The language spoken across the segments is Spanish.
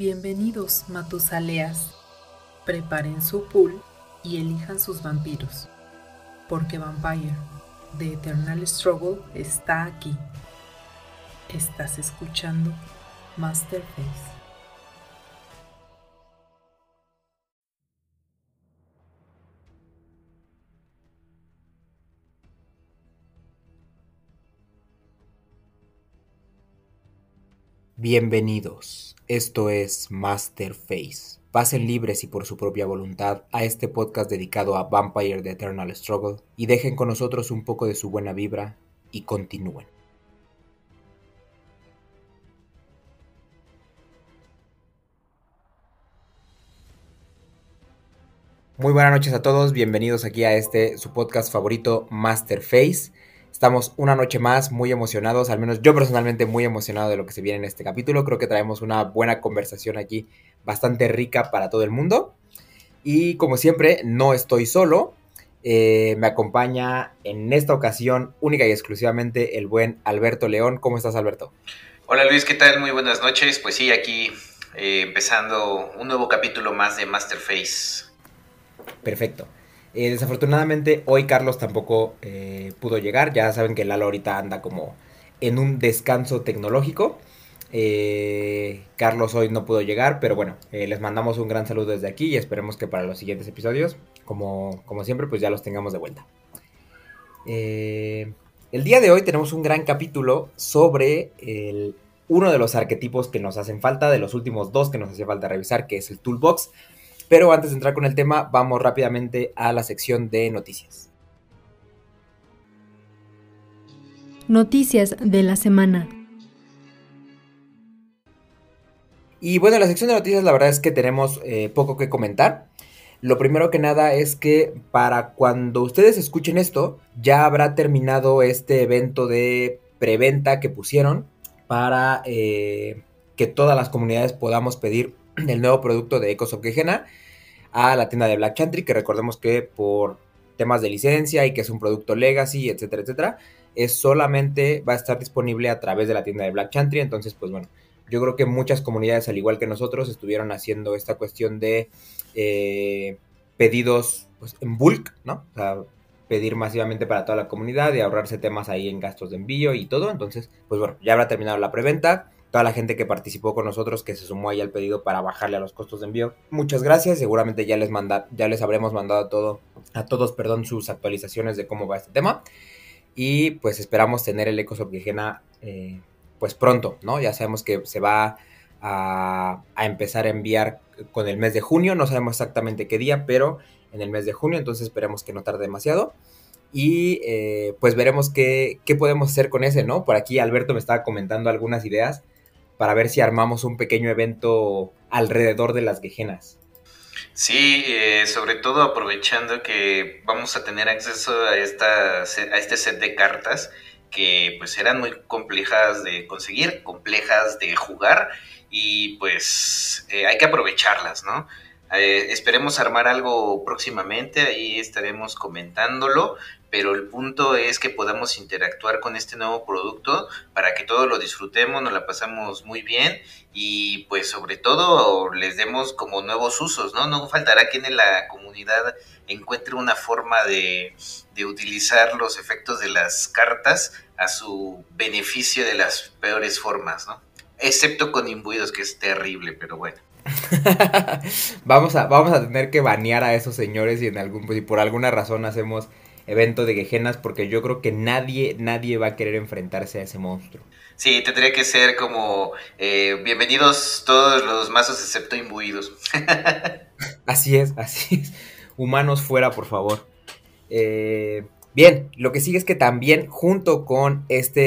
Bienvenidos, Matusaleas. Preparen su pool y elijan sus vampiros, porque Vampire, The Eternal Struggle, está aquí. Estás escuchando Masterface. Bienvenidos, esto es Masterface. Pasen libres y por su propia voluntad a este podcast dedicado a Vampire The Eternal Struggle y dejen con nosotros un poco de su buena vibra y continúen. Muy buenas noches a todos, bienvenidos aquí a su podcast favorito Masterface. Estamos una noche más muy emocionados, al menos yo personalmente muy emocionado de lo que se viene en este capítulo. Creo que traemos una buena conversación aquí, bastante rica para todo el mundo. Y como siempre, no estoy solo. Me acompaña en esta ocasión única y exclusivamente el buen Alberto León. ¿Cómo estás, Alberto? Hola Luis, ¿qué tal? Muy buenas noches. Pues sí, aquí empezando un nuevo capítulo más de Masterface. Perfecto. Desafortunadamente hoy Carlos tampoco pudo llegar. Ya saben que Lalo ahorita anda como en un descanso tecnológico. Carlos hoy no pudo llegar, pero bueno, les mandamos un gran saludo desde aquí y esperemos que para los siguientes episodios, como siempre, pues ya los tengamos de vuelta. El día de hoy tenemos un gran capítulo sobre uno de los arquetipos que nos hacen falta, de los últimos dos que nos hacía falta revisar, que es el Toolbox. Pero antes de entrar con el tema, vamos rápidamente a la sección de noticias. Noticias de la semana. Y bueno, en la sección de noticias la verdad es que tenemos poco que comentar. Lo primero que nada es que para cuando ustedes escuchen esto, ya habrá terminado este evento de preventa que pusieron para que todas las comunidades podamos pedir el nuevo producto de Ecos of Gehenna a la tienda de Black Chantry, que recordemos que por temas de licencia y que es un producto legacy, etcétera, etcétera, es solamente va a estar disponible a través de la tienda de Black Chantry. Entonces, pues bueno, yo creo que muchas comunidades, al igual que nosotros, estuvieron haciendo esta cuestión de pedidos pues, en bulk, ¿no? O sea, pedir masivamente para toda la comunidad y ahorrarse temas ahí en gastos de envío y todo. Entonces, pues bueno, ya habrá terminado la preventa. Toda la gente que participó con nosotros, que se sumó ahí al pedido para bajarle a los costos de envío, muchas gracias. Seguramente ya les habremos mandado a todos, sus actualizaciones de cómo va este tema. Y pues esperamos tener el Ecos of Gehenna pues pronto, ¿no? Ya sabemos que se va a empezar a enviar con el mes de junio, no sabemos exactamente qué día, pero en el mes de junio, entonces esperemos que no tarde demasiado. Y pues veremos qué podemos hacer con ese, ¿no? Por aquí Alberto me estaba comentando algunas ideas para ver si armamos un pequeño evento alrededor de las Gehennas. Sí, sobre todo aprovechando que vamos a tener acceso a este set de cartas que pues eran muy complejas de conseguir, complejas de jugar y pues hay que aprovecharlas, ¿no? Esperemos armar algo próximamente, ahí estaremos comentándolo, pero el punto es que podamos interactuar con este nuevo producto para que todos lo disfrutemos, nos la pasamos muy bien y pues sobre todo les demos como nuevos usos, ¿no? No faltará quien en la comunidad encuentre una forma de utilizar los efectos de las cartas a su beneficio de las peores formas, ¿no? Excepto con imbuidos, que es terrible, pero bueno. vamos a tener que banear a esos señores y si por alguna razón hacemos evento de Gehennas, porque yo creo que nadie va a querer enfrentarse a ese monstruo. Sí, tendría que ser como bienvenidos todos los mazos excepto imbuidos. Así es. Humanos fuera, por favor. Bien, lo que sigue es que también junto con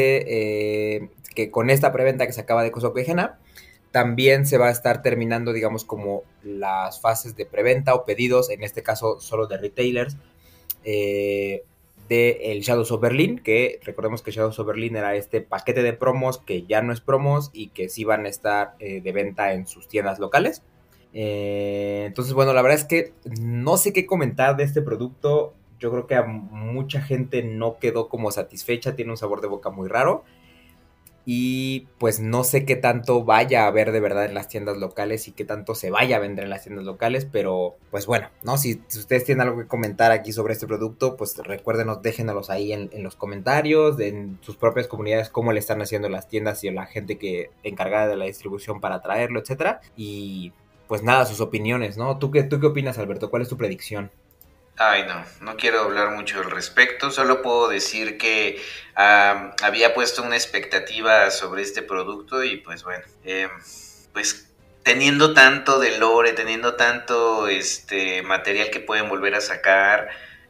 que con esta preventa que se acaba de Ecos of Gehenna, también se va a estar terminando, digamos, como las fases de preventa o pedidos, en este caso solo de retailers, de el Shadows of Berlin, que recordemos que Shadows of Berlin era este paquete de promos que ya no es promos y que sí van a estar de venta en sus tiendas locales. Entonces, bueno, la verdad es que no sé qué comentar de este producto. Yo creo que a mucha gente no quedó como satisfecha, tiene un sabor de boca muy raro. y pues no sé qué tanto vaya a haber de verdad en las tiendas locales y qué tanto se vaya a vender en las tiendas locales, pero pues bueno, ¿no? Si ustedes tienen algo que comentar aquí sobre este producto, pues recuérdenos, déjenos ahí en los comentarios, en sus propias comunidades, cómo le están haciendo las tiendas y la gente que encargada de la distribución para traerlo, etcétera. Y pues nada, sus opiniones, ¿no? ¿Tú qué opinas, Alberto? ¿Cuál es tu predicción? Ay, no quiero hablar mucho al respecto, solo puedo decir que había puesto una expectativa sobre este producto y pues bueno, pues teniendo tanto de lore, teniendo tanto material que pueden volver a sacar,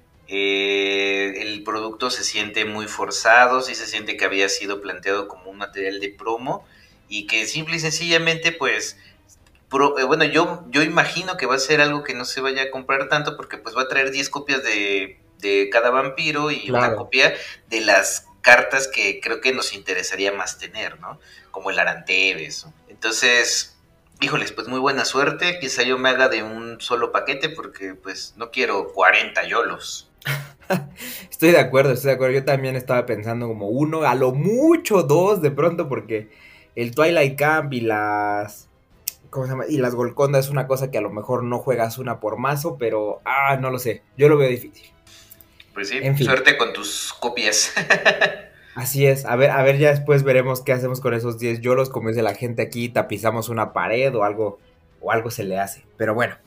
el producto se siente muy forzado, sí se siente que había sido planteado como un material de promo y que simple y sencillamente pues bueno, yo imagino que va a ser algo que no se vaya a comprar tanto porque pues va a traer 10 copias de cada vampiro y una Claro. copia de las cartas que creo que nos interesaría más tener, ¿no? Como el Aranteves. Entonces, híjoles, pues muy buena suerte. Quizá yo me haga de un solo paquete porque pues no quiero 40 yolos. Estoy de acuerdo, estoy de acuerdo. Yo también estaba pensando como uno, a lo mucho dos de pronto, porque el Twilight Camp y las... ¿Cómo se llama? Y las Golconda es una cosa que a lo mejor no juegas una por mazo, pero... no lo sé. Yo lo veo difícil. Pues sí, En fin, suerte con tus copias. así es. A ver, ya después veremos qué hacemos con esos 10 yolos. Como dice la gente aquí, tapizamos una pared o algo se le hace. Pero bueno.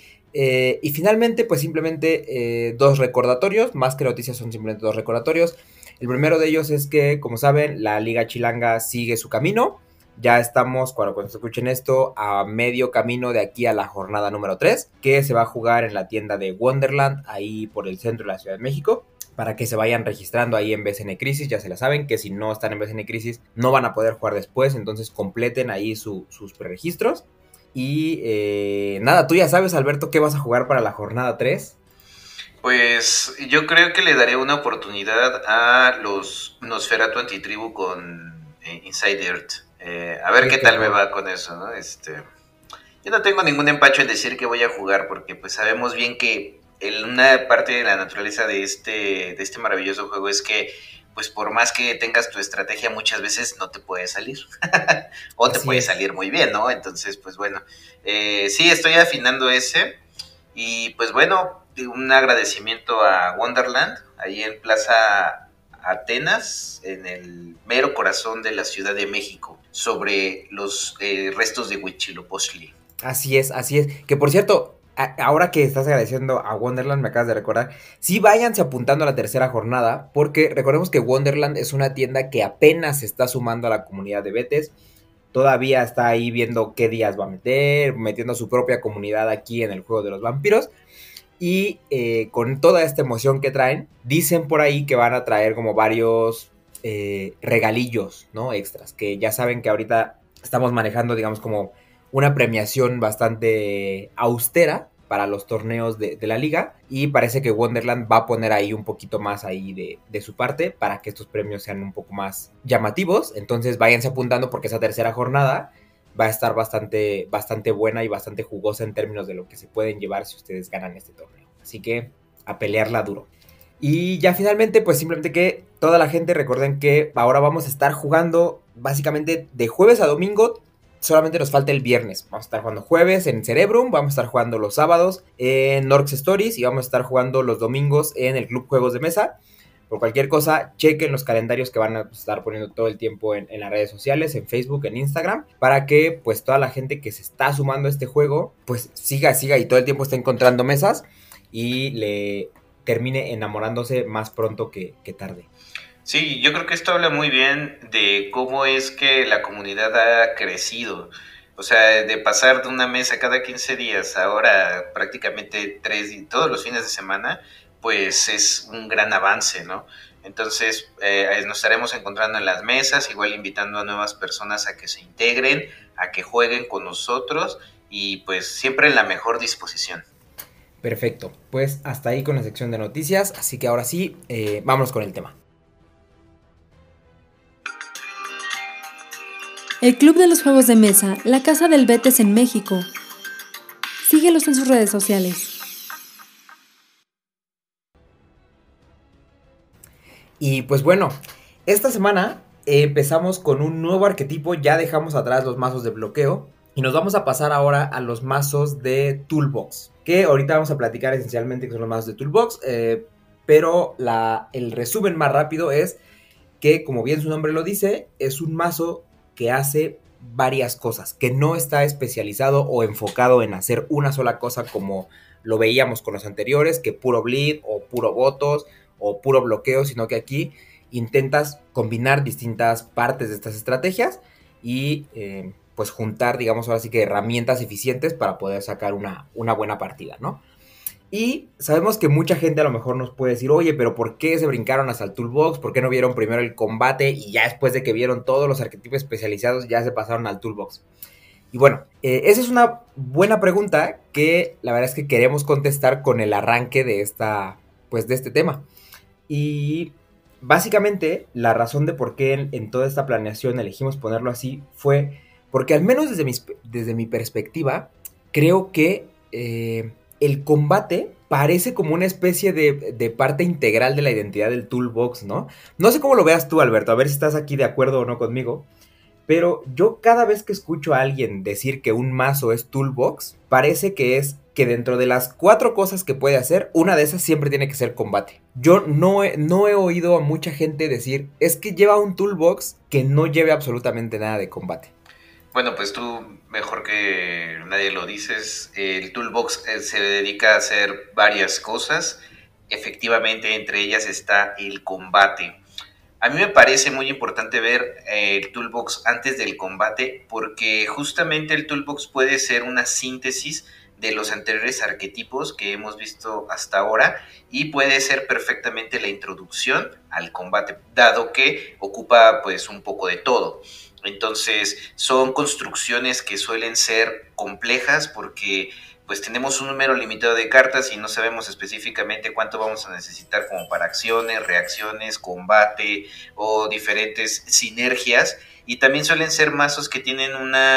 Y finalmente, pues simplemente dos recordatorios, más que noticias son simplemente dos recordatorios. El primero de ellos es que, como saben, la Liga Chilanga sigue su camino. Ya estamos, cuando se escuchen esto, a medio camino de aquí a la jornada número 3, que se va a jugar en la tienda de Wonderland, ahí por el centro de la Ciudad de México, para que se vayan registrando ahí en BCN Crisis. Ya se la saben, que si no están en BCN Crisis no van a poder jugar después, entonces completen ahí sus preregistros. Y nada, tú ya sabes, Alberto, qué vas a jugar para la jornada 3. Pues yo creo que le daré una oportunidad a los Nosferatu Antitribu con Inside Earth. A ver Ay, qué qué tal me horror. va con eso, ¿no? Yo no tengo ningún empacho en decir que voy a jugar porque pues sabemos bien que una parte de la naturaleza de este maravilloso juego es que pues por más que tengas tu estrategia muchas veces no te puede salir o te Así puede es. salir muy bien, ¿no? Entonces pues bueno, sí estoy afinando ese y pues bueno, un agradecimiento a Wonderland ahí en Plaza Atenas, en el mero corazón de la Ciudad de México, sobre los restos de Huitzilopochtli. Así es, así es. Que por cierto, ahora que estás agradeciendo a Wonderland, me acabas de recordar, sí váyanse apuntando a la tercera jornada, porque recordemos que Wonderland es una tienda que apenas se está sumando a la comunidad de Betes. Todavía está ahí viendo qué días va a meter, metiendo su propia comunidad aquí en el juego de los vampiros. Y con toda esta emoción que traen, dicen por ahí que van a traer como varios regalillos, ¿no? Extras, que ya saben que ahorita estamos manejando, digamos, como una premiación bastante austera para los torneos de la liga, y parece que Wonderland va a poner ahí un poquito más ahí de su parte para que estos premios sean un poco más llamativos. Entonces váyanse apuntando porque esa tercera jornada va a estar bastante buena y bastante jugosa en términos de lo que se pueden llevar si ustedes ganan este torneo. Así que a pelearla duro. Y ya finalmente, pues simplemente que toda la gente recuerden que ahora vamos a estar jugando básicamente de jueves a domingo. Solamente nos falta el viernes. Vamos a estar jugando jueves en Cerebrum, vamos a estar jugando los sábados en Norx Stories y vamos a estar jugando los domingos en el Club Juegos de Mesa. Por cualquier cosa, chequen los calendarios que van a estar poniendo todo el tiempo en las redes sociales, en Facebook, en Instagram, para que pues toda la gente que se está sumando a este juego, pues siga y todo el tiempo esté encontrando mesas y le termine enamorándose más pronto que tarde. Sí, yo creo que esto habla muy bien de cómo es que la comunidad ha crecido. O sea, de pasar de una mesa cada 15 días, ahora prácticamente todos los fines de semana, pues es un gran avance, ¿no? Entonces, nos estaremos encontrando en las mesas, igual invitando a nuevas personas a que se integren, a que jueguen con nosotros y pues siempre en la mejor disposición. Perfecto, pues hasta ahí con la sección de noticias, así que ahora sí, vámonos con el tema. El Club de los Juegos de Mesa, la Casa del Betes en México. Síguelos en sus redes sociales. Y pues bueno, esta semana empezamos con un nuevo arquetipo, ya dejamos atrás los mazos de bloqueo y nos vamos a pasar ahora a los mazos de Toolbox, que ahorita vamos a platicar esencialmente que son los mazos de Toolbox, pero el resumen más rápido es que, como bien su nombre lo dice, es un mazo que hace varias cosas, que no está especializado o enfocado en hacer una sola cosa como lo veíamos con los anteriores, que puro bleed o puro votos o puro bloqueo, sino que aquí intentas combinar distintas partes de estas estrategias y pues juntar, digamos, ahora sí que herramientas eficientes para poder sacar una buena partida, ¿no? Y sabemos que mucha gente a lo mejor nos puede decir, oye, pero ¿por qué se brincaron hasta el Toolbox? ¿Por qué no vieron primero el combate y ya después de que vieron todos los arquetipos especializados ya se pasaron al Toolbox? Y bueno, esa es una buena pregunta que la verdad es que queremos contestar con el arranque de este tema. Y básicamente la razón de por qué en toda esta planeación elegimos ponerlo así fue porque, al menos desde mi perspectiva, creo que el combate parece como una especie de parte integral de la identidad del Toolbox, ¿no? No sé cómo lo veas tú, Alberto, a ver si estás aquí de acuerdo o no conmigo, pero yo cada vez que escucho a alguien decir que un mazo es Toolbox, parece que es que dentro de las 4 cosas que puede hacer, una de esas siempre tiene que ser combate. Yo no he oído a mucha gente decir, es que lleva un Toolbox que no lleve absolutamente nada de combate. Bueno, pues tú mejor que nadie lo dices, el Toolbox se dedica a hacer varias cosas, efectivamente entre ellas está el combate. A mí me parece muy importante ver el Toolbox antes del combate porque justamente el Toolbox puede ser una síntesis de los anteriores arquetipos que hemos visto hasta ahora y puede ser perfectamente la introducción al combate, dado que ocupa pues un poco de todo. Entonces son construcciones que suelen ser complejas porque pues tenemos un número limitado de cartas y no sabemos específicamente cuánto vamos a necesitar como para acciones, reacciones, combate o diferentes sinergias. Y también suelen ser mazos que tienen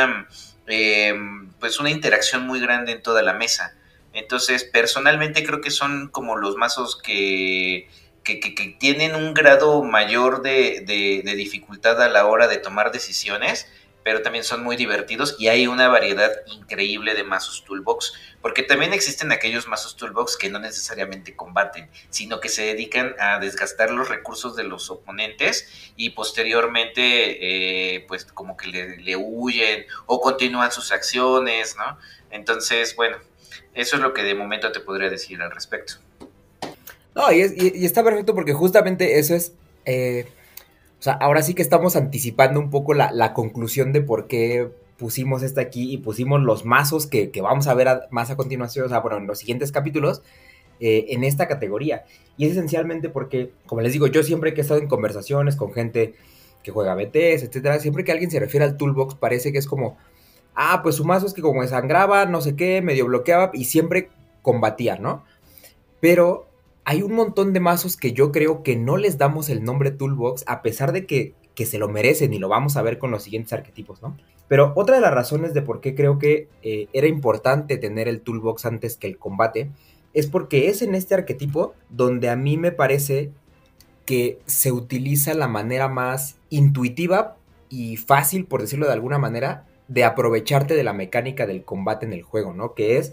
pues una interacción muy grande en toda la mesa. Entonces, personalmente creo que son como los mazos que tienen un grado mayor de dificultad a la hora de tomar decisiones, pero también son muy divertidos y hay una variedad increíble de mazos Toolbox, porque también existen aquellos mazos Toolbox que no necesariamente combaten, sino que se dedican a desgastar los recursos de los oponentes y posteriormente pues como que le huyen o continúan sus acciones, ¿no? Entonces, bueno, eso es lo que de momento te podría decir al respecto. No, y está perfecto porque justamente eso es, o sea, ahora sí que estamos anticipando un poco la conclusión de por qué pusimos esta aquí y pusimos los mazos que vamos a ver más a continuación, o sea, bueno, en los siguientes capítulos, en esta categoría. Y es esencialmente porque, como les digo, yo siempre que he estado en conversaciones con gente que juega BTS, etcétera, siempre que alguien se refiere al Toolbox parece que es como, pues su mazo es que como desangraba, no sé qué, medio bloqueaba y siempre combatía, ¿no? Pero hay un montón de mazos que yo creo que no les damos el nombre Toolbox, a pesar de que se lo merecen y lo vamos a ver con los siguientes arquetipos, ¿no? Pero otra de las razones de por qué creo que era importante tener el Toolbox antes que el combate es porque es en este arquetipo donde a mí me parece que se utiliza la manera más intuitiva y fácil, por decirlo de alguna manera, de aprovecharte de la mecánica del combate en el juego, ¿no? Que es,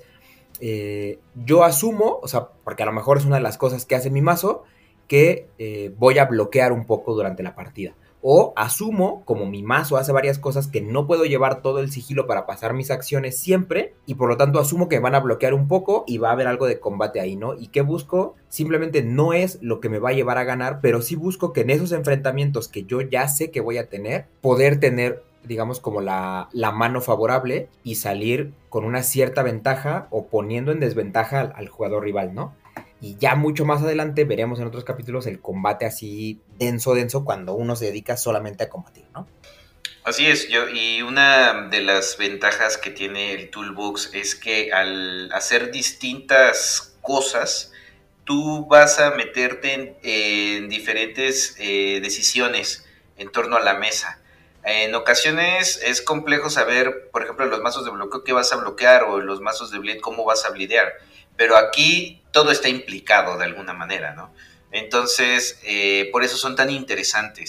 yo asumo, o sea, porque a lo mejor es una de las cosas que hace mi mazo, que voy a bloquear un poco durante la partida. O asumo, como mi mazo hace varias cosas, que no puedo llevar todo el sigilo para pasar mis acciones siempre, y por lo tanto asumo que van a bloquear un poco y va a haber algo de combate ahí, ¿no? ¿Y qué busco? Simplemente no es lo que me va a llevar a ganar, pero sí busco que en esos enfrentamientos que yo ya sé que voy a tener, poder tener, digamos, como la mano favorable y salir con una cierta ventaja o poniendo en desventaja al jugador rival, ¿no? Y ya mucho más adelante veremos en otros capítulos el combate así denso cuando uno se dedica solamente a combatir, ¿no? Así es, y una de las ventajas que tiene el Toolbox es que al hacer distintas cosas, tú vas a meterte en diferentes decisiones en torno a la mesa. En ocasiones es complejo saber, por ejemplo, los mazos de bloqueo qué vas a bloquear o los mazos de bleed cómo vas a blidear, pero aquí todo está implicado de alguna manera, ¿no? Entonces, por eso son tan interesantes.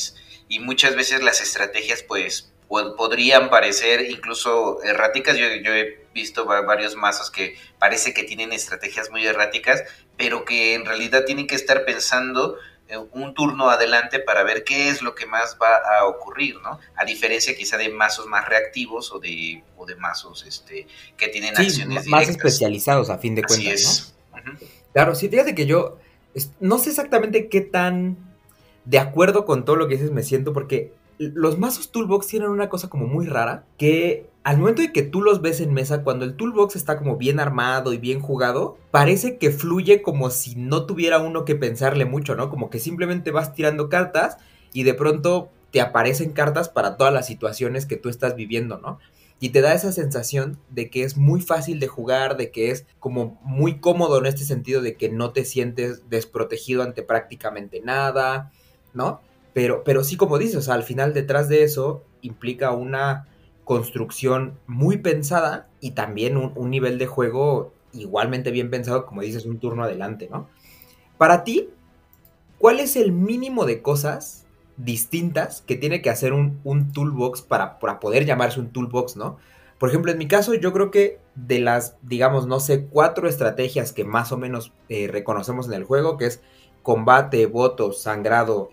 y muchas veces las estrategias pues podrían parecer incluso erráticas. Yo he visto varios mazos que parece que tienen estrategias muy erráticas, pero que en realidad tienen que estar pensando un turno adelante para ver qué es lo que más va a ocurrir, ¿no? A diferencia quizá de mazos más reactivos o de mazos que tienen acciones más directas. especializados a fin de Así cuentas, es. ¿no? Uh-huh. Claro, sí, fíjate que yo no sé exactamente qué tan de acuerdo con todo lo que dices me siento, porque los mazos Toolbox tienen una cosa como muy rara, que al momento de que tú los ves en mesa, cuando el Toolbox está como bien armado y bien jugado, parece que fluye como si no tuviera uno que pensarle mucho, ¿no? Como que simplemente vas tirando cartas y de pronto te aparecen cartas para todas las situaciones que tú estás viviendo, ¿no? Y te da esa sensación de que es muy fácil de jugar, de que es como muy cómodo en este sentido de que no te sientes desprotegido ante prácticamente nada, ¿no? Pero sí, como dices, o sea, al final detrás de eso implica una construcción muy pensada y también un nivel de juego igualmente bien pensado, como dices, un turno adelante, ¿no? Para ti, ¿cuál es el mínimo de cosas distintas que tiene que hacer un toolbox para poder llamarse un toolbox, ¿no? Por ejemplo, en mi caso, yo creo que de las, digamos, no sé, 4 estrategias que más o menos reconocemos en el juego, que es combate, votos, sangrado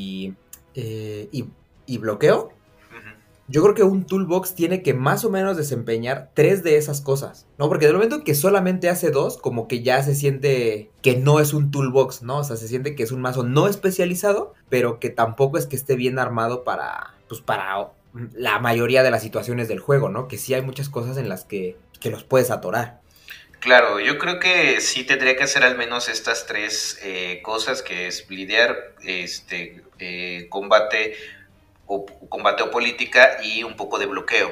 y bloqueo, yo creo que un toolbox tiene que más o menos desempeñar 3 de esas cosas, ¿no? Porque del momento en que solamente hace 2, como que ya se siente que no es un toolbox, ¿no? O sea, se siente que es un mazo no especializado, pero que tampoco es que esté bien armado para la mayoría de las situaciones del juego, ¿no? Que sí hay muchas cosas en las que los puedes atorar. Claro, yo creo que sí tendría que hacer al menos estas 3 cosas, que es lidiar, combate o política y un poco de bloqueo.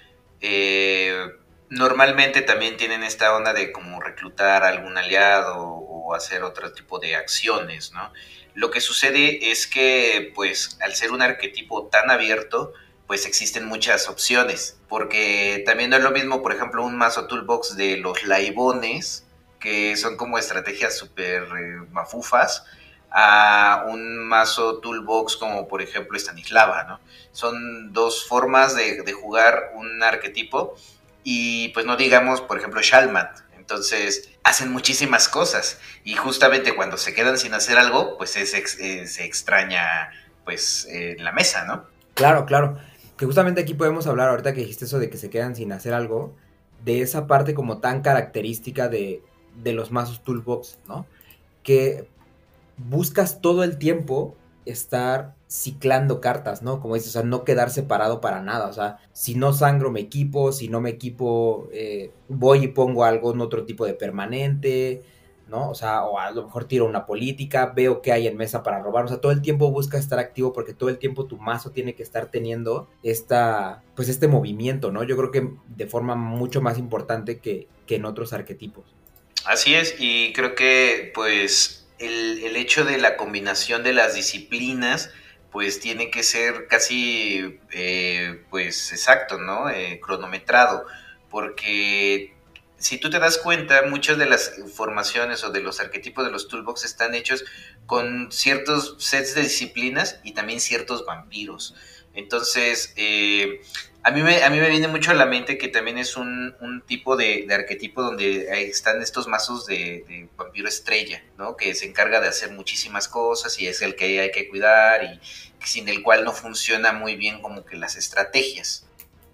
Normalmente también tienen esta onda de como reclutar a algún aliado o hacer otro tipo de acciones, ¿no? Lo que sucede es que, pues, al ser un arquetipo tan abierto, pues existen muchas opciones, porque también no es lo mismo, por ejemplo, un mazo toolbox de los laibones, que son como estrategias súper mafufas, a un mazo toolbox como por ejemplo Stanislava, ¿no? Son 2 formas de jugar un arquetipo y pues no digamos, por ejemplo, Shalmat. Entonces hacen muchísimas cosas y justamente cuando se quedan sin hacer algo, pues se extraña pues la mesa, ¿no? Claro, claro. Que justamente aquí podemos hablar, ahorita que dijiste eso de que se quedan sin hacer algo, de esa parte como tan característica de los mazos toolbox, ¿no? Que buscas todo el tiempo estar ciclando cartas, ¿no? Como dices, o sea, no quedar separado para nada, o sea, si no sangro me equipo, si no me equipo, voy y pongo algo en otro tipo de permanente, ¿no? O sea, o a lo mejor tiro una política, veo qué hay en mesa para robar, o sea, todo el tiempo busca estar activo porque todo el tiempo tu mazo tiene que estar teniendo pues este movimiento, ¿no? Yo creo que de forma mucho más importante que en otros arquetipos. Así es, y creo que pues el hecho de la combinación de las disciplinas pues tiene que ser casi pues exacto, ¿no? Cronometrado, porque si tú te das cuenta, muchas de las formaciones o de los arquetipos de los toolbox están hechos con ciertos sets de disciplinas y también ciertos vampiros. Entonces, a mí me viene mucho a la mente que también es un tipo de arquetipo donde están estos mazos de vampiro estrella, ¿no? Que se encarga de hacer muchísimas cosas y es el que hay que cuidar y sin el cual no funciona muy bien como que las estrategias.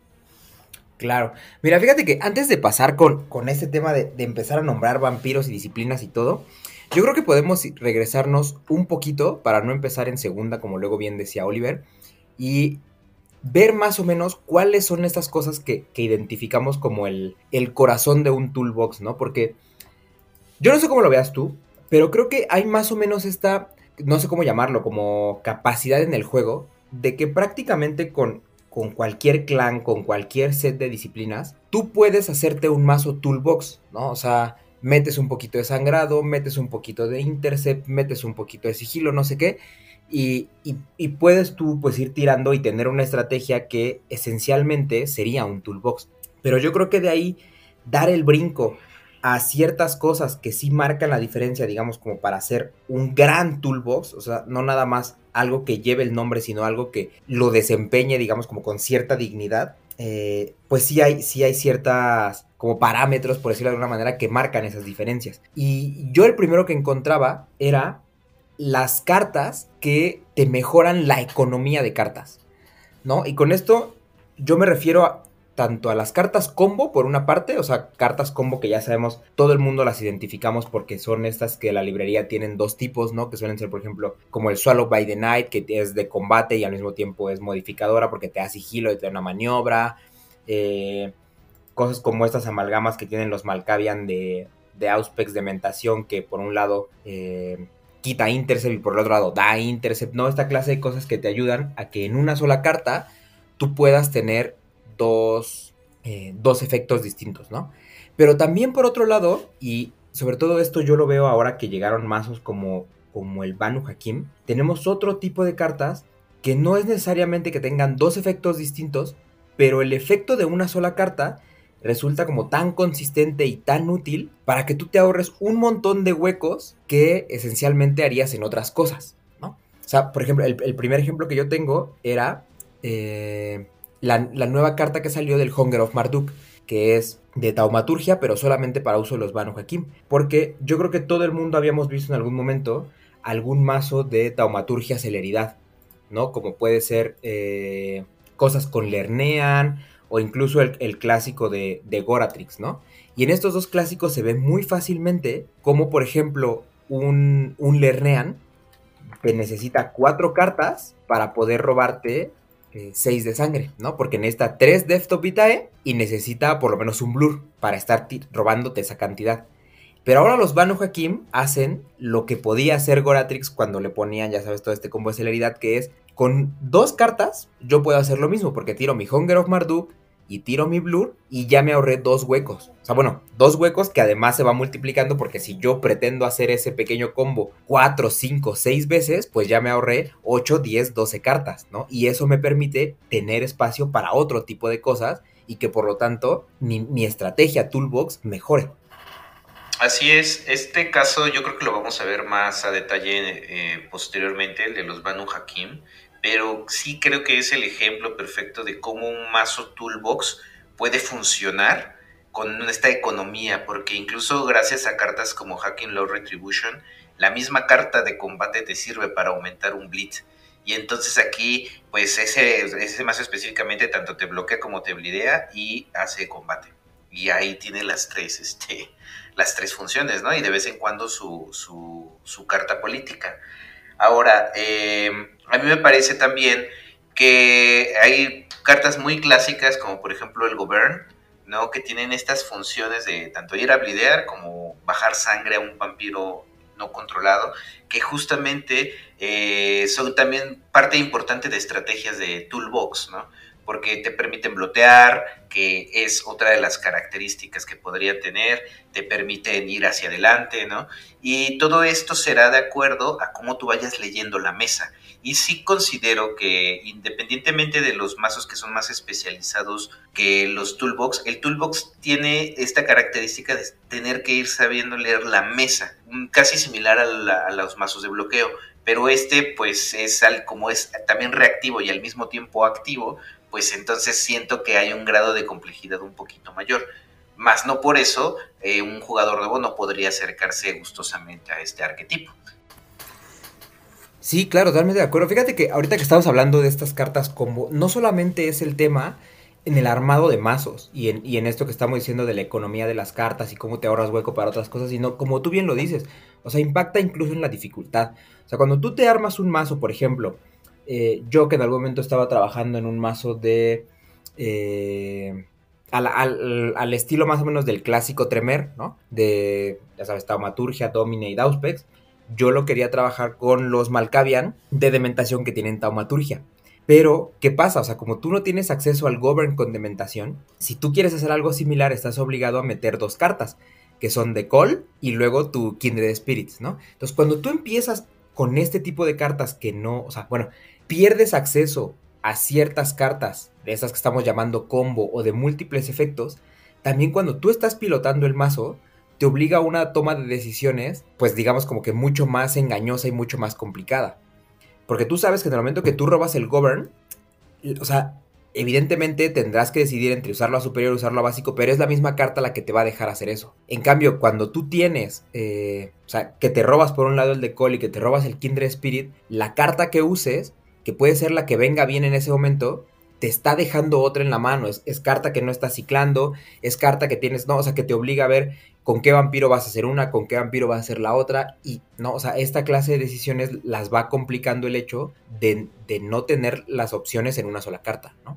Claro. Mira, fíjate que antes de pasar con este tema de empezar a nombrar vampiros y disciplinas y todo, yo creo que podemos regresarnos un poquito para no empezar en segunda, como luego bien decía Oliver, y ver más o menos cuáles son estas cosas que identificamos como el corazón de un toolbox, ¿no? Porque yo no sé cómo lo veas tú, pero creo que hay más o menos esta, no sé cómo llamarlo, como capacidad en el juego, de que prácticamente con cualquier clan, con cualquier set de disciplinas, tú puedes hacerte un mazo toolbox, ¿no? O sea, metes un poquito de sangrado, metes un poquito de intercept, metes un poquito de sigilo, no sé qué, y puedes tú pues ir tirando y tener una estrategia que esencialmente sería un toolbox. Pero yo creo que de ahí dar el brinco a ciertas cosas que sí marcan la diferencia, digamos, como para hacer un gran toolbox, o sea, no nada más algo que lleve el nombre, sino algo que lo desempeñe, digamos, como con cierta dignidad, pues sí hay ciertas como parámetros, por decirlo de alguna manera, que marcan esas diferencias. Y yo el primero que encontraba era las cartas que te mejoran la economía de cartas, ¿no? Y con esto yo me refiero tanto a las cartas combo, por una parte, o sea, cartas combo que ya sabemos, todo el mundo las identificamos porque son estas que la librería tienen dos tipos, ¿no? Que suelen ser, por ejemplo, como el Swallow by the Night, que es de combate y al mismo tiempo es modificadora porque te da sigilo y te da una maniobra. Cosas como estas amalgamas que tienen los Malkavian de Auspex de Mentación, que por un lado quita Intercept y por el otro lado da Intercept, ¿no? Esta clase de cosas que te ayudan a que en una sola carta tú puedas tener dos efectos distintos, ¿no? Pero también por otro lado, y sobre todo esto yo lo veo ahora que llegaron mazos como el Banu Hakim, tenemos otro tipo de cartas que no es necesariamente que tengan dos efectos distintos, pero el efecto de una sola carta resulta como tan consistente y tan útil para que tú te ahorres un montón de huecos que esencialmente harías en otras cosas, ¿no? O sea, por ejemplo, el primer ejemplo que yo tengo era la nueva carta que salió del Hunger of Marduk, que es de taumaturgia, pero solamente para uso de los Banu Hakim. Porque yo creo que todo el mundo habíamos visto en algún momento algún mazo de taumaturgia celeridad, ¿no? Como puede ser cosas con Lernean, o incluso el clásico de Goratrix, ¿no? Y en estos dos clásicos se ve muy fácilmente como, por ejemplo, un Lernean que necesita 4 cartas para poder robarte 6 de sangre, ¿no? Porque necesita 3 Depth of Vitae y necesita por lo menos un Blur para estar robándote esa cantidad. Pero ahora los Banu Hakim hacen lo que podía hacer Goratrix cuando le ponían, ya sabes, todo este combo de celeridad, que es, con 2 cartas, yo puedo hacer lo mismo, porque tiro mi Hunger of Marduk y tiro mi Blur y ya me ahorré 2 huecos. O sea, bueno, 2 huecos que además se va multiplicando, porque si yo pretendo hacer ese pequeño combo 4, 5, 6 veces, pues ya me ahorré 8, 10, 12 cartas, ¿no? Y eso me permite tener espacio para otro tipo de cosas y que por lo tanto mi estrategia Toolbox mejore. Así es, este caso yo creo que lo vamos a ver más a detalle posteriormente, el de los Banu Hakim, pero sí creo que es el ejemplo perfecto de cómo un mazo Toolbox puede funcionar con esta economía, porque incluso gracias a cartas como Hacking Law Retribution, la misma carta de combate te sirve para aumentar un Blitz. Y entonces aquí, pues ese mazo específicamente tanto te bloquea como te blidea y hace combate. Y ahí tiene las tres funciones, ¿no? Y de vez en cuando su carta política. Ahora, a mí me parece también que hay cartas muy clásicas, como por ejemplo el Govern, ¿no? Que tienen estas funciones de tanto ir a blidear como bajar sangre a un vampiro no controlado, que justamente son también parte importante de estrategias de Toolbox, ¿no? Porque te permiten blotear, que es otra de las características que podría tener, te permiten ir hacia adelante, ¿no? Y todo esto será de acuerdo a cómo tú vayas leyendo la mesa. Y sí considero que independientemente de los mazos que son más especializados que los Toolbox, el Toolbox tiene esta característica de tener que ir sabiendo leer la mesa, casi similar a los mazos de bloqueo. Pero pues como es también reactivo y al mismo tiempo activo, pues entonces siento que hay un grado de complejidad un poquito mayor. Más no por eso, un jugador nuevo no podría acercarse gustosamente a este arquetipo. Sí, claro, totalmente de acuerdo. Fíjate que ahorita que estamos hablando de estas cartas combo, no solamente es el tema en el armado de mazos y en esto que estamos diciendo de la economía de las cartas y cómo te ahorras hueco para otras cosas, sino como tú bien lo dices, o sea, impacta incluso en la dificultad. O sea, cuando tú te armas un mazo, por ejemplo, yo que en algún momento estaba trabajando en un mazo de... al estilo más o menos del clásico Tremere, ¿no? De, ya sabes, Taumaturgia, Domine y Auspex, yo lo quería trabajar con los Malkavian de Dementación que tienen Taumaturgia. Pero, ¿qué pasa? O sea, como tú no tienes acceso al Govern con Dementación, si tú quieres hacer algo similar, estás obligado a meter 2 cartas, que son de Call y luego tu Kindred Spirits, ¿no? Entonces, cuando tú empiezas con este tipo de cartas que no, o sea, bueno, pierdes acceso a ciertas cartas, de esas que estamos llamando combo o de múltiples efectos, también cuando tú estás pilotando el mazo, te obliga a una toma de decisiones, pues digamos como que mucho más engañosa y mucho más complicada. Porque tú sabes que en el momento que tú robas el Govern, o sea, evidentemente tendrás que decidir entre usarlo a superior o usarlo a básico, pero es la misma carta la que te va a dejar hacer eso. En cambio, cuando tú tienes, o sea, que te robas por un lado el Decall y que te robas el Kindred Spirit, la carta que uses, que puede ser la que venga bien en ese momento, te está dejando otra en la mano. Es carta que no está ciclando, es carta que tienes, no, o sea, que te obliga a ver con qué vampiro vas a hacer una, con qué vampiro vas a hacer la otra, y no, o sea, esta clase de decisiones las va complicando el hecho de no tener las opciones en una sola carta, ¿no?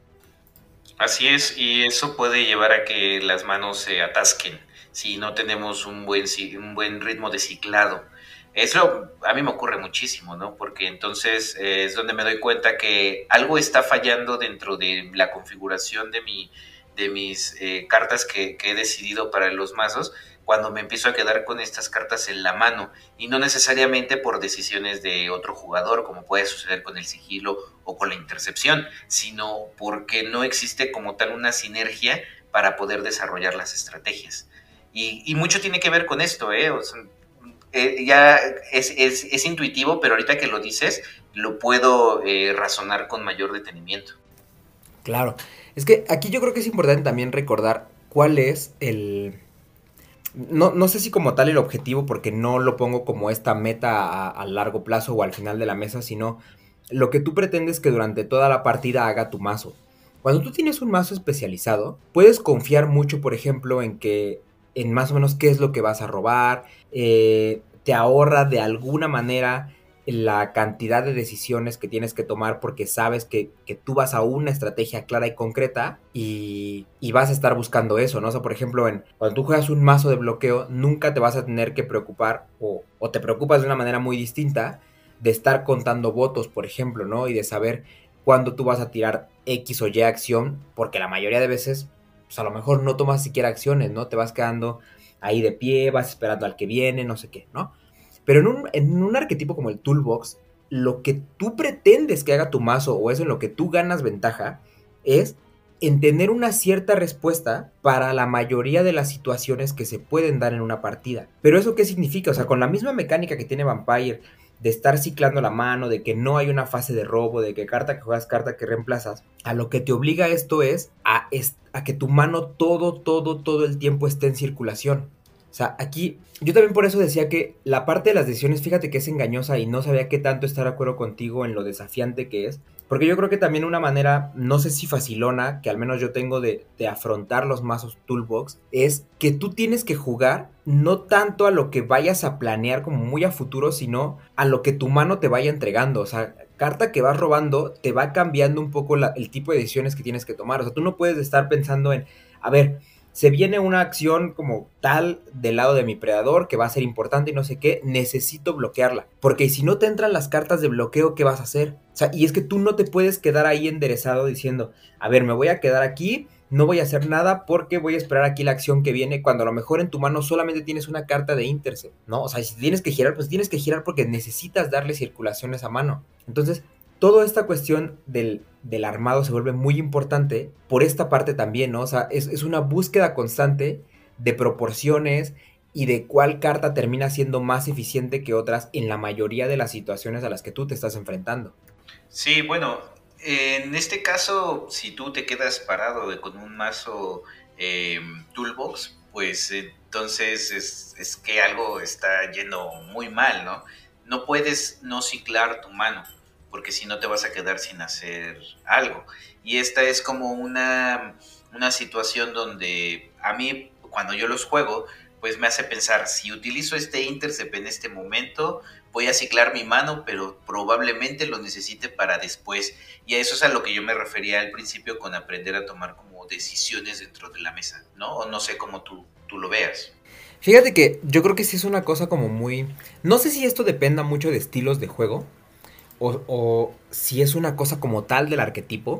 Así es, y eso puede llevar a que las manos se atasquen si no tenemos un buen ritmo de ciclado. Eso a mí me ocurre muchísimo, ¿no? Porque entonces es donde me doy cuenta que algo está fallando dentro de la configuración de mis cartas que he decidido para los mazos, cuando me empiezo a quedar con estas cartas en la mano, y no necesariamente por decisiones de otro jugador, como puede suceder con el sigilo o con la intercepción, sino porque no existe como tal una sinergia para poder desarrollar las estrategias. Y mucho tiene que ver con esto, o sea, ya es intuitivo, pero ahorita que lo dices, lo puedo razonar con mayor detenimiento. Claro, es que aquí yo creo que es importante también recordar cuál es el... No sé si como tal el objetivo, porque no lo pongo como esta meta a largo plazo o al final de la mesa, sino lo que tú pretendes que durante toda la partida haga tu mazo. Cuando tú tienes un mazo especializado, puedes confiar mucho, por ejemplo, en más o menos qué es lo que vas a robar, te ahorra de alguna manera la cantidad de decisiones que tienes que tomar, porque sabes que tú vas a una estrategia clara y concreta y vas a estar buscando eso, ¿no? O sea, por ejemplo, cuando tú juegas un mazo de bloqueo, nunca te vas a tener que preocupar, o te preocupas de una manera muy distinta, de estar contando votos, por ejemplo, ¿no? Y de saber cuándo tú vas a tirar X o Y acción, porque la mayoría de veces, pues a lo mejor no tomas siquiera acciones, ¿no? Te vas quedando ahí de pie, vas esperando al que viene, no sé qué, ¿no? Pero en un arquetipo como el Toolbox, lo que tú pretendes que haga tu mazo, o eso en lo que tú ganas ventaja, es en tener una cierta respuesta para la mayoría de las situaciones que se pueden dar en una partida. ¿Pero eso qué significa? O sea, con la misma mecánica que tiene Vampire, de estar ciclando la mano, de que no hay una fase de robo, de que carta que juegas, carta que reemplazas, a lo que te obliga esto es a que tu mano todo el tiempo esté en circulación. O sea, aquí yo también por eso decía que la parte de las decisiones, fíjate que es engañosa y no sabía qué tanto estar de acuerdo contigo en lo desafiante que es. Porque yo creo que también una manera, no sé si facilona, que al menos yo tengo de afrontar los mazos Toolbox, es que tú tienes que jugar no tanto a lo que vayas a planear como muy a futuro, sino a lo que tu mano te vaya entregando. O sea, carta que vas robando te va cambiando un poco el tipo de decisiones que tienes que tomar. O sea, tú no puedes estar pensando en, a ver, se viene una acción como tal del lado de mi predador que va a ser importante y no sé qué, necesito bloquearla. Porque si no te entran las cartas de bloqueo, ¿qué vas a hacer? O sea, y es que tú no te puedes quedar ahí enderezado diciendo, a ver, me voy a quedar aquí, no voy a hacer nada porque voy a esperar aquí la acción que viene, cuando a lo mejor en tu mano solamente tienes una carta de intercept, ¿no? O sea, si tienes que girar, pues tienes que girar porque necesitas darle circulación a esa mano. Entonces, toda esta cuestión del armado se vuelve muy importante por esta parte también, ¿no? O sea, es una búsqueda constante de proporciones y de cuál carta termina siendo más eficiente que otras en la mayoría de las situaciones a las que tú te estás enfrentando. Sí, bueno, en este caso, si tú te quedas parado con un mazo Toolbox, pues entonces es que algo está yendo muy mal, ¿no? No puedes no ciclar tu mano, porque si no te vas a quedar sin hacer algo. Y esta es como una situación donde a mí, cuando yo los juego, pues me hace pensar, si utilizo este intercept en este momento, voy a ciclar mi mano, pero probablemente lo necesite para después. Y a eso es a lo que yo me refería al principio con aprender a tomar como decisiones dentro de la mesa, ¿no? O no sé cómo tú lo veas. Fíjate que yo creo que sí es una cosa como muy... No sé si esto dependa mucho de estilos de juego, o si es una cosa como tal del arquetipo.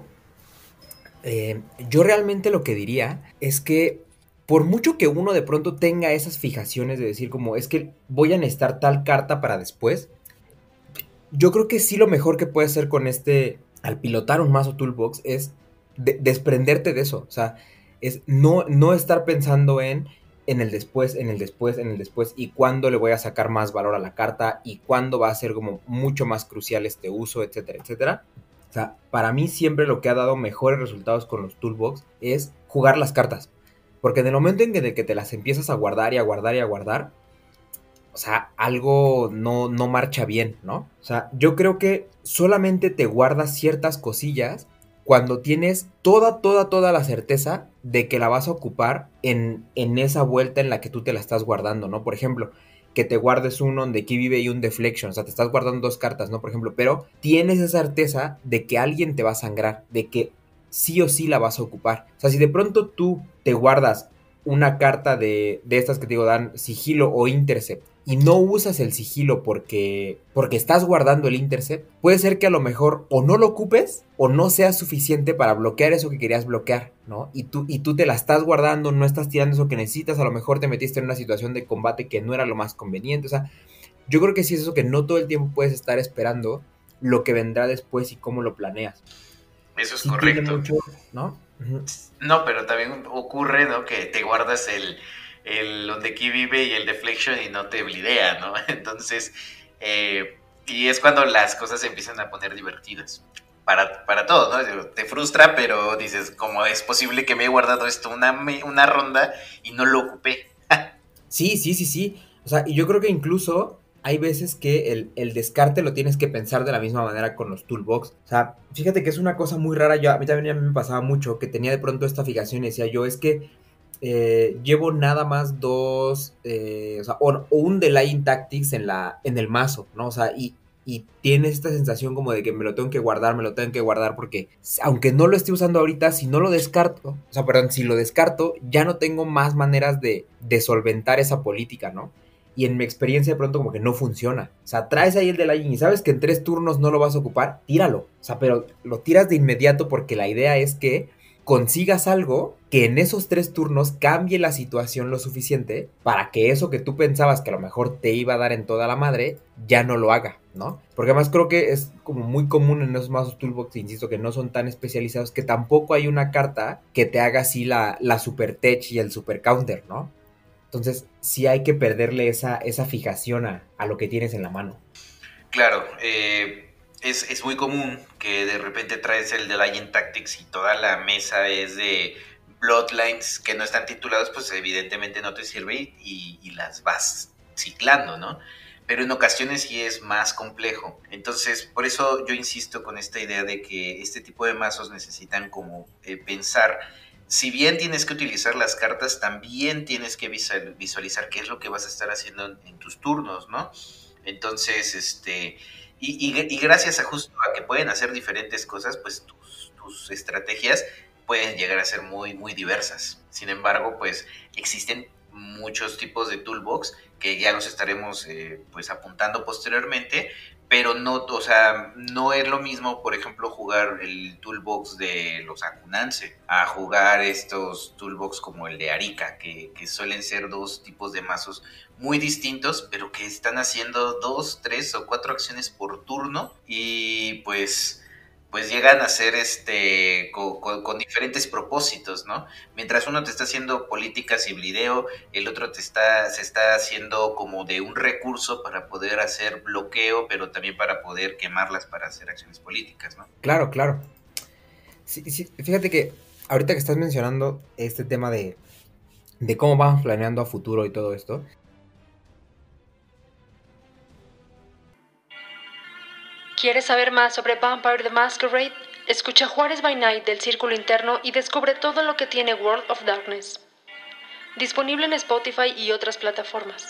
Yo realmente lo que diría es que por mucho que uno de pronto tenga esas fijaciones de decir como es que voy a necesitar tal carta para después, yo creo que sí lo mejor que puedes hacer con al pilotar un mazo Toolbox es desprenderte de eso. O sea, es no estar pensando en en el después, en el después, en el después, y cuándo le voy a sacar más valor a la carta, y cuándo va a ser como mucho más crucial este uso, etcétera, etcétera. O sea, para mí siempre lo que ha dado mejores resultados con los toolbox es jugar las cartas. Porque en el momento en el que te las empiezas a guardar y a guardar y a guardar, o sea, algo no marcha bien, ¿no? O sea, yo creo que solamente te guardas ciertas cosillas cuando tienes toda la certeza de que la vas a ocupar en esa vuelta en la que tú te la estás guardando, ¿no? Por ejemplo, que te guardes un On the Key Vive y un Deflection, o sea, te estás guardando 2 cartas, ¿no? Por ejemplo, pero tienes esa certeza de que alguien te va a sangrar, de que sí o sí la vas a ocupar. O sea, si de pronto tú te guardas una carta de estas que te digo dan sigilo o intercept y no usas el sigilo porque estás guardando el intercept, puede ser que a lo mejor o no lo ocupes o no sea suficiente para bloquear eso que querías bloquear, ¿no? Y tú te la estás guardando, no estás tirando eso que necesitas, a lo mejor te metiste en una situación de combate que no era lo más conveniente, o sea, yo creo que sí es eso, que no todo el tiempo puedes estar esperando lo que vendrá después y cómo lo planeas. Eso es Sí correcto. tiene mucho, ¿no? Uh-huh. No, pero también ocurre, ¿no? Que te guardas el donde aquí vive y el deflection y no te blidea, ¿no? Entonces, y es cuando las cosas se empiezan a poner divertidas. Para todo, ¿no? Te frustra, pero dices, ¿cómo es posible que me he guardado esto una ronda y no lo ocupé? Sí. O sea, y yo creo que incluso hay veces que el descarte lo tienes que pensar de la misma manera con los toolbox. O sea, fíjate que es una cosa muy rara. A mí también me pasaba mucho que tenía de pronto esta fijación y decía yo, es que llevo nada más 2, o sea, o un Delaying Tactics en el mazo, ¿no? O sea, y tienes esta sensación como de que me lo tengo que guardar porque aunque no lo esté usando ahorita, si no lo descarto, o sea, perdón, si lo descarto, ya no tengo más maneras de solventar esa política, ¿no? Y en mi experiencia de pronto como que no funciona. O sea, traes ahí el Delaying y sabes que en 3 turnos no lo vas a ocupar, tíralo. O sea, pero lo tiras de inmediato porque la idea es que consigas algo que en esos 3 turnos cambie la situación lo suficiente para que eso que tú pensabas que a lo mejor te iba a dar en toda la madre, ya no lo haga, ¿no? Porque además creo que es como muy común en esos mazos toolbox, insisto, que no son tan especializados, que tampoco hay una carta que te haga así la super tech y el super counter, ¿no? Entonces sí hay que perderle esa fijación a lo que tienes en la mano. Claro, es muy común que de repente traes el de Legend Tactics y toda la mesa es de Bloodlines que no están titulados, pues evidentemente no te sirve y las vas ciclando, ¿no? Pero en ocasiones sí es más complejo. Entonces, por eso yo insisto con esta idea de que este tipo de mazos necesitan como pensar. Si bien tienes que utilizar las cartas, también tienes que visualizar qué es lo que vas a estar haciendo en tus turnos, ¿no? Entonces, y gracias a justo a que pueden hacer diferentes cosas, pues tus estrategias pueden llegar a ser muy, muy diversas. Sin embargo, pues existen muchos tipos de toolbox que ya los estaremos pues apuntando posteriormente, pero no, o sea, no es lo mismo, por ejemplo, jugar el toolbox de los Akunanse a jugar estos toolbox como el de Arika, que suelen ser 2 tipos de mazos muy distintos, pero que están haciendo 2, 3 o 4 acciones por turno y pues llegan a ser con diferentes propósitos, ¿no? Mientras uno te está haciendo políticas y blideo, el otro se está haciendo como de un recurso para poder hacer bloqueo, pero también para poder quemarlas para hacer acciones políticas, ¿no? Claro. Sí, fíjate que ahorita que estás mencionando este tema de cómo vamos planeando a futuro y todo esto. ¿Quieres saber más sobre Vampire the Masquerade? Escucha Juárez by Night del Círculo Interno y descubre todo lo que tiene World of Darkness. Disponible en Spotify y otras plataformas.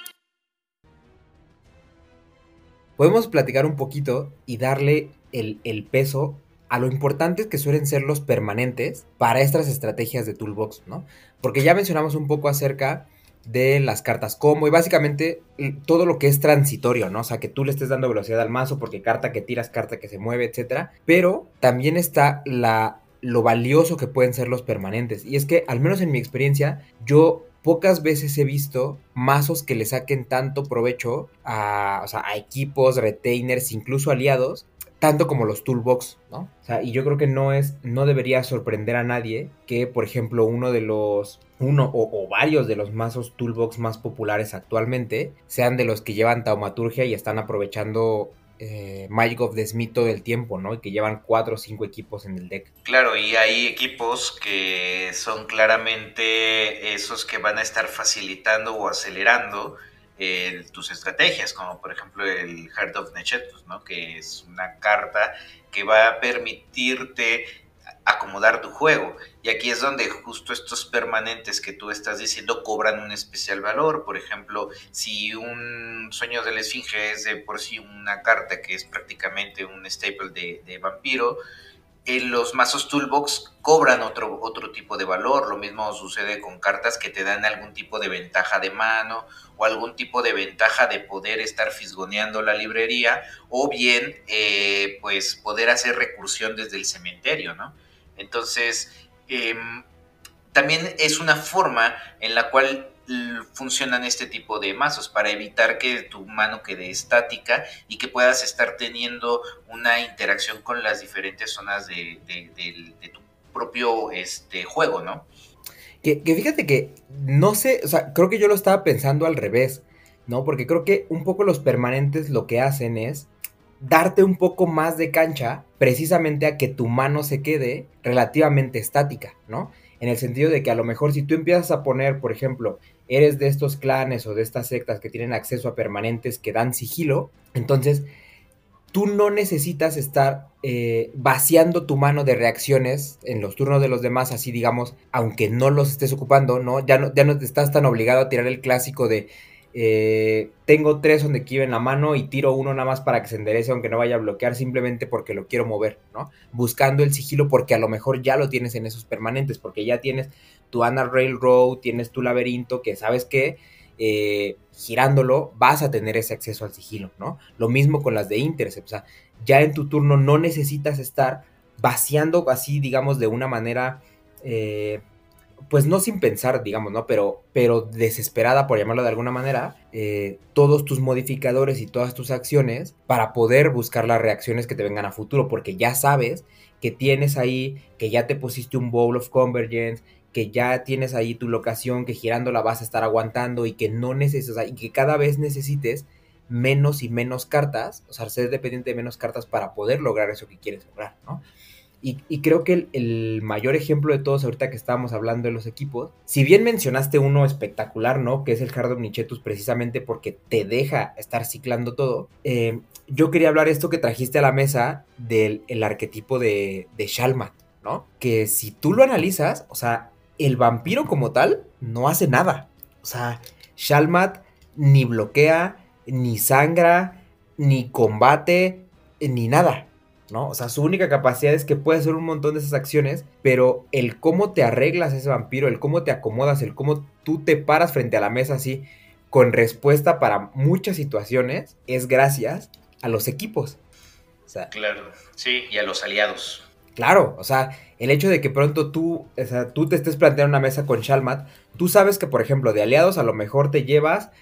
Podemos platicar un poquito y darle el peso a lo importantes que suelen ser los permanentes para estas estrategias de Toolbox, ¿no? Porque ya mencionamos un poco acerca de las cartas combo y básicamente todo lo que es transitorio, ¿no? O sea, que tú le estés dando velocidad al mazo porque carta que tiras, carta que se mueve, etcétera. Pero también está lo valioso que pueden ser los permanentes. Y es que, al menos en mi experiencia, yo pocas veces he visto mazos que le saquen tanto provecho a equipos, retainers, incluso aliados, tanto como los toolbox, ¿no? O sea, y yo creo que no debería sorprender a nadie que, por ejemplo, uno o varios de los mazos toolbox más populares actualmente sean de los que llevan taumaturgia y están aprovechando Magic of the Smith todo el tiempo, ¿no? Y que llevan 4 o 5 equipos en el deck. Claro, y hay equipos que son claramente esos que van a estar facilitando o acelerando tus estrategias, como por ejemplo el Heart of Nechetus, ¿no? Que es una carta que va a permitirte acomodar tu juego. Y aquí es donde justo estos permanentes que tú estás diciendo cobran un especial valor. Por ejemplo, si un Sueño de la Esfinge es de por sí una carta que es prácticamente un staple de vampiro, los mazos Toolbox cobran otro tipo de valor. Lo mismo sucede con cartas que te dan algún tipo de ventaja de mano o algún tipo de ventaja de poder estar fisgoneando la librería, o bien pues poder hacer recursión desde el cementerio, ¿no? Entonces también es una forma en la cual funcionan este tipo de mazos para evitar que tu mano quede estática y que puedas estar teniendo una interacción con las diferentes zonas de tu propio juego, ¿no? Que fíjate que no sé, o sea, creo que yo lo estaba pensando al revés, ¿no? Porque creo que un poco los permanentes lo que hacen es darte un poco más de cancha precisamente a que tu mano se quede relativamente estática, ¿no? En el sentido de que a lo mejor si tú empiezas a poner, por ejemplo, eres de estos clanes o de estas sectas que tienen acceso a permanentes que dan sigilo, entonces tú no necesitas estar vaciando tu mano de reacciones en los turnos de los demás, así digamos, aunque no los estés ocupando, ¿no? Ya no te estás tan obligado a tirar el clásico de tengo 3 donde quiero en la mano y tiro uno nada más para que se enderece aunque no vaya a bloquear, simplemente porque lo quiero mover, ¿no? Buscando el sigilo porque a lo mejor ya lo tienes en esos permanentes, porque ya tienes tu Anna Railroad, tienes tu laberinto, que sabes que girándolo vas a tener ese acceso al sigilo, ¿no? Lo mismo con las de Intercept, o sea, ya en tu turno no necesitas estar vaciando así, digamos, de una manera pues no sin pensar, digamos, ¿no? Pero desesperada, por llamarlo de alguna manera, todos tus modificadores y todas tus acciones para poder buscar las reacciones que te vengan a futuro, porque ya sabes que tienes ahí, que ya te pusiste un Bowl of Convergence, que ya tienes ahí tu locación, que girándola vas a estar aguantando y que no necesitas, o sea, y que cada vez necesites menos y menos cartas, o sea, ser dependiente de menos cartas para poder lograr eso que quieres lograr, ¿no? Y creo que el mayor ejemplo de todos ahorita que estábamos hablando de los equipos, si bien mencionaste uno espectacular, ¿no? Que es el Heart of Nechetus, precisamente porque te deja estar ciclando todo, yo quería hablar esto que trajiste a la mesa del el arquetipo de Shalmat, ¿no? Que si tú lo analizas, o sea, el vampiro como tal no hace nada. O sea, Shalmat ni bloquea, ni sangra, ni combate, ni nada, ¿no? O sea, su única capacidad es que puede hacer un montón de esas acciones, pero el cómo te arreglas ese vampiro, el cómo te acomodas, el cómo tú te paras frente a la mesa así, con respuesta para muchas situaciones, es gracias a los equipos. O sea, claro, sí, y a los aliados. Claro, o sea, el hecho de que pronto tú te estés planteando una mesa con Shalmat, tú sabes que, por ejemplo, de aliados a lo mejor te llevas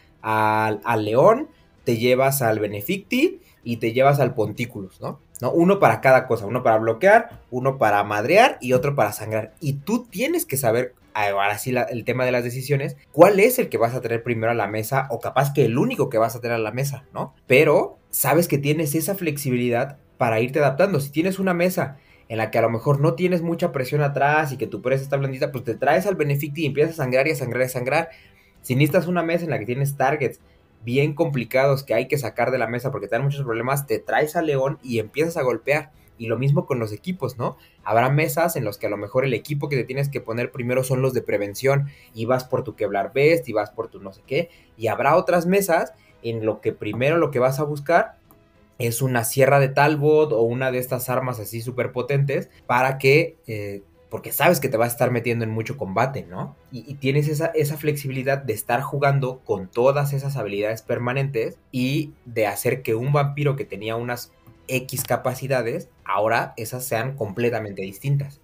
al León, te llevas al Beneficti y te llevas al Pontículus, ¿no? Uno para cada cosa, uno para bloquear, uno para madrear y otro para sangrar. Y tú tienes que saber, ahora sí el tema de las decisiones, cuál es el que vas a traer primero a la mesa o capaz que el único que vas a traer a la mesa, ¿no? Pero sabes que tienes esa flexibilidad para irte adaptando. Si tienes una mesa en la que a lo mejor no tienes mucha presión atrás y que tu presa está blandita, pues te traes al Beneficti y empiezas a sangrar y a sangrar y a sangrar. Si necesitas una mesa en la que tienes targets bien complicados que hay que sacar de la mesa porque te dan muchos problemas, te traes al León y empiezas a golpear. Y lo mismo con los equipos, ¿no? Habrá mesas en los que a lo mejor el equipo que te tienes que poner primero son los de prevención y vas por tu Kevlar Vest y vas por tu no sé qué. Y habrá otras mesas en lo que primero lo que vas a buscar es una sierra de Talbot o una de estas armas así súper potentes para que porque sabes que te vas a estar metiendo en mucho combate, ¿no? Y tienes esa flexibilidad de estar jugando con todas esas habilidades permanentes y de hacer que un vampiro que tenía unas X capacidades, ahora esas sean completamente distintas.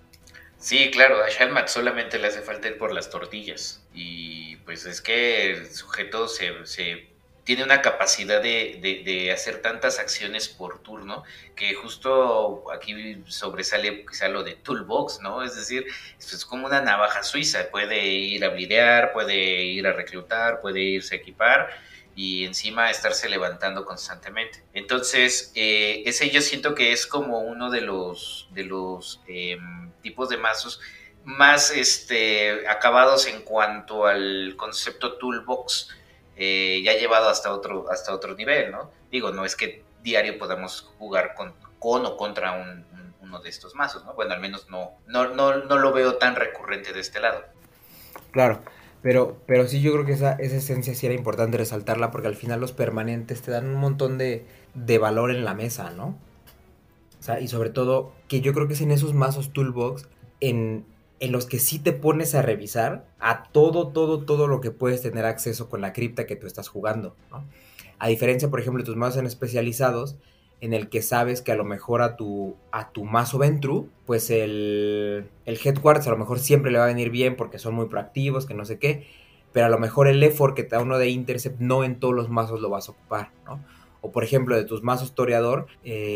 Sí, claro, a Shalmat solamente le hace falta ir por las tortillas. Y pues es que el sujeto se tiene una capacidad de hacer tantas acciones por turno que justo aquí sobresale quizá lo de Toolbox, ¿no? Es decir, es como una navaja suiza, puede ir a blidear, puede ir a reclutar, puede irse a equipar y encima estarse levantando constantemente. Entonces, ese yo siento que es como uno de los tipos de mazos más acabados en cuanto al concepto Toolbox, ya llevado hasta otro nivel, ¿no? Digo, no es que diario podamos jugar con o contra uno de estos mazos, ¿no? Bueno, al menos no lo veo tan recurrente de este lado. Claro, pero sí yo creo que esa esencia sí era importante resaltarla porque al final los permanentes te dan un montón de valor en la mesa, ¿no? O sea, y sobre todo, que yo creo que es en esos mazos toolbox en los que sí te pones a revisar a todo lo que puedes tener acceso con la cripta que tú estás jugando, ¿no? A diferencia, por ejemplo, de tus mazos en especializados, en el que sabes que a lo mejor a tu mazo Ventru, pues el Headquarters a lo mejor siempre le va a venir bien porque son muy proactivos, que no sé qué, pero a lo mejor el effort que te da uno de Intercept no en todos los mazos lo vas a ocupar, ¿no? O por ejemplo, de tus mazos Toreador,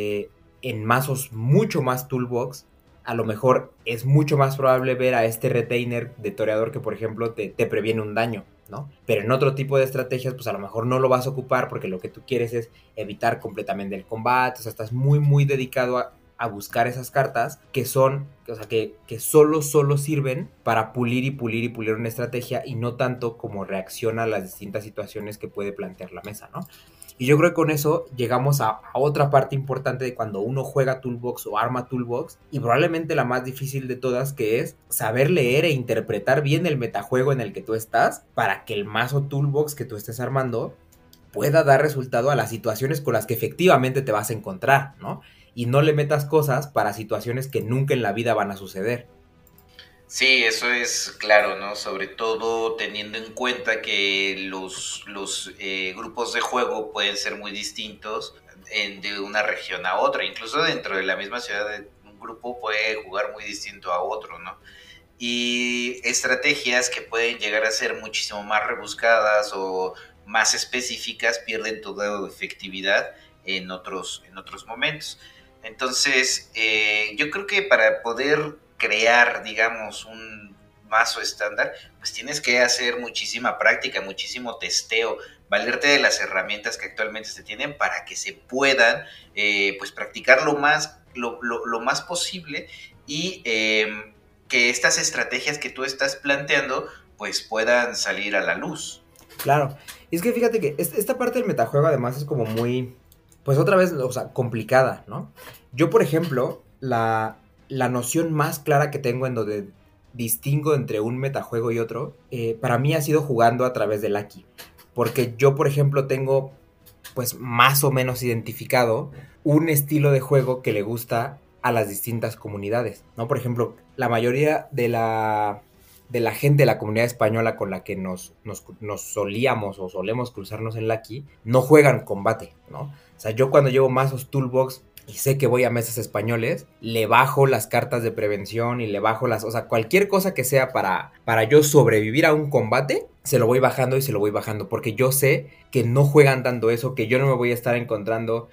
en mazos mucho más toolbox, a lo mejor es mucho más probable ver a este retainer de Toreador que, por ejemplo, te previene un daño, ¿no? Pero en otro tipo de estrategias, pues a lo mejor no lo vas a ocupar porque lo que tú quieres es evitar completamente el combate, o sea, estás muy dedicado a buscar esas cartas que son, o sea, que solo sirven para pulir una estrategia y no tanto como reacciona a las distintas situaciones que puede plantear la mesa, ¿no? Y yo creo que con eso llegamos a otra parte importante de cuando uno juega Toolbox o arma Toolbox, y probablemente la más difícil de todas, que es saber leer e interpretar bien el metajuego en el que tú estás para que el mazo Toolbox que tú estés armando pueda dar resultado a las situaciones con las que efectivamente te vas a encontrar, ¿no? Y no le metas cosas para situaciones que nunca en la vida van a suceder. Sí, eso es claro, ¿no? Sobre todo teniendo en cuenta que los grupos de juego pueden ser muy distintos de una región a otra. Incluso dentro de la misma ciudad, un grupo puede jugar muy distinto a otro, ¿no? Y estrategias que pueden llegar a ser muchísimo más rebuscadas o más específicas pierden toda efectividad en otros momentos. Entonces, yo creo que para poder crear, digamos, un mazo estándar, pues tienes que hacer muchísima práctica, muchísimo testeo, valerte de las herramientas que actualmente se tienen para que se puedan, pues, practicar lo más posible y que estas estrategias que tú estás planteando, pues, puedan salir a la luz. Claro, y es que fíjate que esta parte del metajuego además es como muy, pues otra vez, o sea, complicada, ¿no? Yo, por ejemplo, la noción más clara que tengo en donde distingo entre un metajuego y otro, para mí ha sido jugando a través del Aki. Porque yo, por ejemplo, tengo pues más o menos identificado un estilo de juego que le gusta a las distintas comunidades, ¿no? Por ejemplo, la mayoría de la gente de la comunidad española con la que nos solíamos o solemos cruzarnos en Lucky, no juegan combate, ¿no? O sea, yo cuando llevo mazos Toolbox y sé que voy a mesas españoles, le bajo las cartas de prevención y le bajo o sea, cualquier cosa que sea para yo sobrevivir a un combate, se lo voy bajando, porque yo sé que no juegan tanto eso, que yo no me voy a estar encontrando,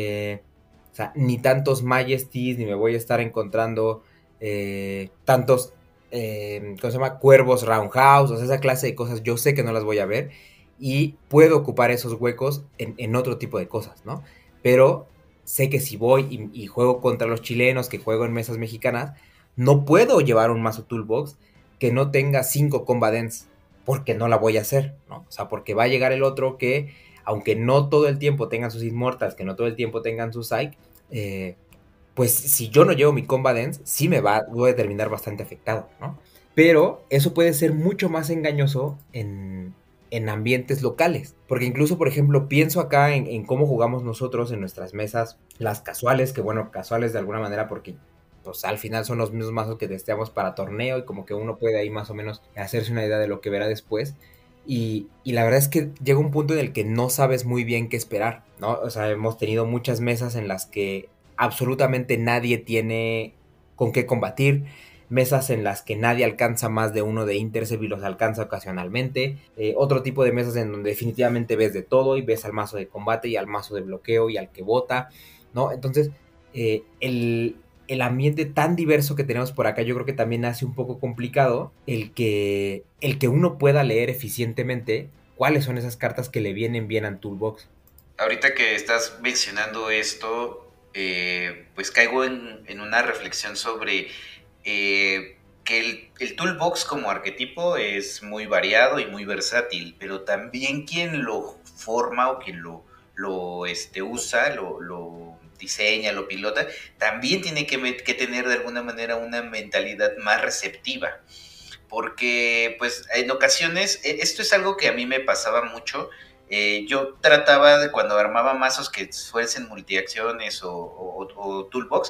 o sea, ni tantos Majesties, ni me voy a estar encontrando tantos, ¿cómo se llama? Cuervos Roundhouse, o sea, esa clase de cosas, yo sé que no las voy a ver, y puedo ocupar esos huecos en otro tipo de cosas, ¿no? Pero sé que si voy y juego contra los chilenos, que juego en mesas mexicanas, no puedo llevar un mazo Toolbox que no tenga 5 Combatants, porque no la voy a hacer, ¿no? O sea, porque va a llegar el otro que, aunque no todo el tiempo tengan sus Immortals, que no todo el tiempo tengan sus Psych, pues si yo no llevo mi Combatants, sí voy a terminar bastante afectado, ¿no? Pero eso puede ser mucho más engañoso en ambientes locales. Porque incluso, por ejemplo, pienso acá en cómo jugamos nosotros en nuestras mesas, las casuales, que bueno, casuales de alguna manera porque pues al final son los mismos mazos que testeamos para torneo y como que uno puede ahí más o menos hacerse una idea de lo que verá después. Y la verdad es que llega un punto en el que no sabes muy bien qué esperar, ¿no? O sea, hemos tenido muchas mesas en las que absolutamente nadie tiene con qué combatir. mesas en las que nadie alcanza más de uno de Intercept y los alcanza ocasionalmente, otro tipo de mesas en donde definitivamente ves de todo y ves al mazo de combate y al mazo de bloqueo y al que bota, ¿no? Entonces, el ambiente tan diverso que tenemos por acá, yo creo que también hace un poco complicado el que uno pueda leer eficientemente cuáles son esas cartas que le vienen bien al toolbox. Ahorita que estás mencionando esto, pues caigo en una reflexión sobre que el toolbox como arquetipo es muy variado y muy versátil, pero también quien lo forma o quien lo usa, lo diseña, lo pilota, también tiene que tener de alguna manera una mentalidad más receptiva. Porque, pues, en ocasiones, esto es algo que a mí me pasaba mucho. Yo trataba de cuando armaba mazos que fuesen multiacciones o toolbox,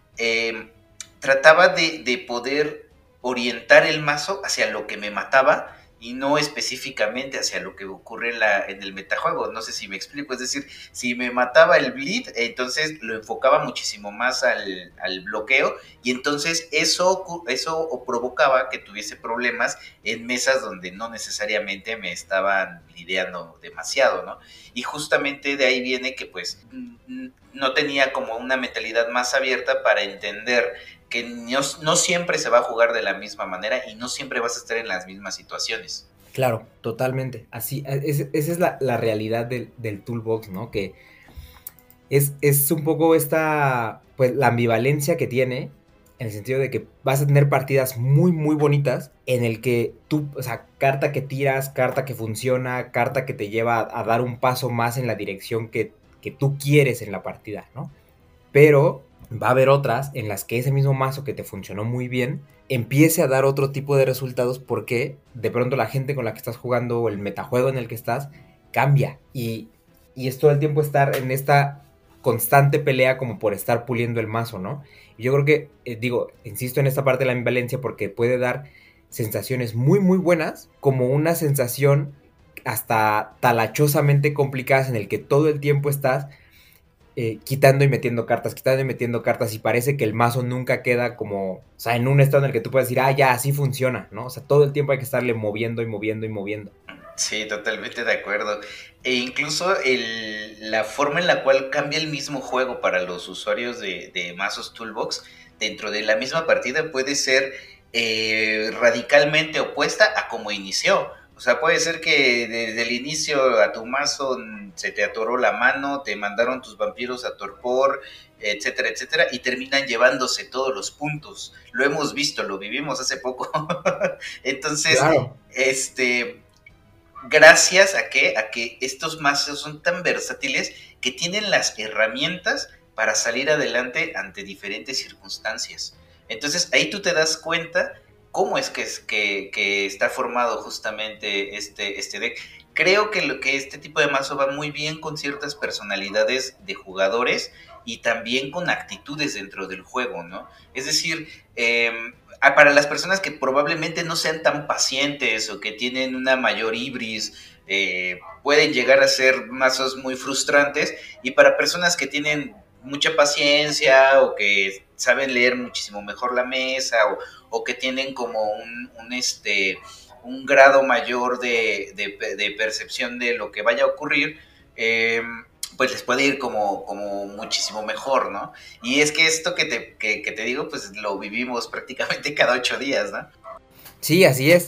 trataba de poder orientar el mazo hacia lo que me mataba y no específicamente hacia lo que ocurre en el metajuego. No sé si me explico. Es decir, si me mataba el bleed, entonces lo enfocaba muchísimo más al bloqueo y entonces eso provocaba que tuviese problemas en mesas donde no necesariamente me estaban lidiando demasiado, ¿no? Y justamente de ahí viene que pues no tenía como una mentalidad más abierta para entender que no siempre se va a jugar de la misma manera y no siempre vas a estar en las mismas situaciones. Claro, totalmente. Así, esa es la realidad del toolbox, ¿no? Que es un poco pues, la ambivalencia que tiene, en el sentido de que vas a tener partidas muy, muy bonitas, en el que tú, o sea, carta que tiras, carta que funciona, carta que te lleva a dar un paso más en la dirección que tú quieres en la partida, ¿no? Pero va a haber otras en las que ese mismo mazo que te funcionó muy bien empiece a dar otro tipo de resultados porque de pronto la gente con la que estás jugando o el metajuego en el que estás cambia y es todo el tiempo estar en esta constante pelea como por estar puliendo el mazo, ¿no? Y yo creo que, insisto en esta parte de la ambivalencia porque puede dar sensaciones muy muy buenas como una sensación hasta talachosamente complicadas en el que todo el tiempo estás quitando y metiendo cartas y parece que el mazo nunca queda como, o sea, en un estado en el que tú puedes decir, ya, así funciona, ¿no? O sea, todo el tiempo hay que estarle moviendo y moviendo y moviendo. Sí, totalmente de acuerdo. E incluso la forma en la cual cambia el mismo juego para los usuarios de mazos Toolbox dentro de la misma partida puede ser radicalmente opuesta a como inició. O sea, puede ser que desde el inicio a tu mazo se te atoró la mano, te mandaron tus vampiros a torpor, etcétera, etcétera, y terminan llevándose todos los puntos. Lo hemos visto, lo vivimos hace poco. Entonces, claro. Gracias a que estos mazos son tan versátiles que tienen las herramientas para salir adelante ante diferentes circunstancias. Entonces, ahí tú te das cuenta cómo es que está formado justamente este deck. Creo que este tipo de mazo va muy bien con ciertas personalidades de jugadores y también con actitudes dentro del juego, ¿no? Es decir, para las personas que probablemente no sean tan pacientes o que tienen una mayor ibris, pueden llegar a ser mazos muy frustrantes, y para personas que tienen mucha paciencia o que saben leer muchísimo mejor la mesa o que tienen como un grado mayor de percepción de lo que vaya a ocurrir, pues les puede ir como muchísimo mejor, ¿no? Y es que esto que te digo, pues lo vivimos prácticamente cada 8 días, ¿no? Sí, así es.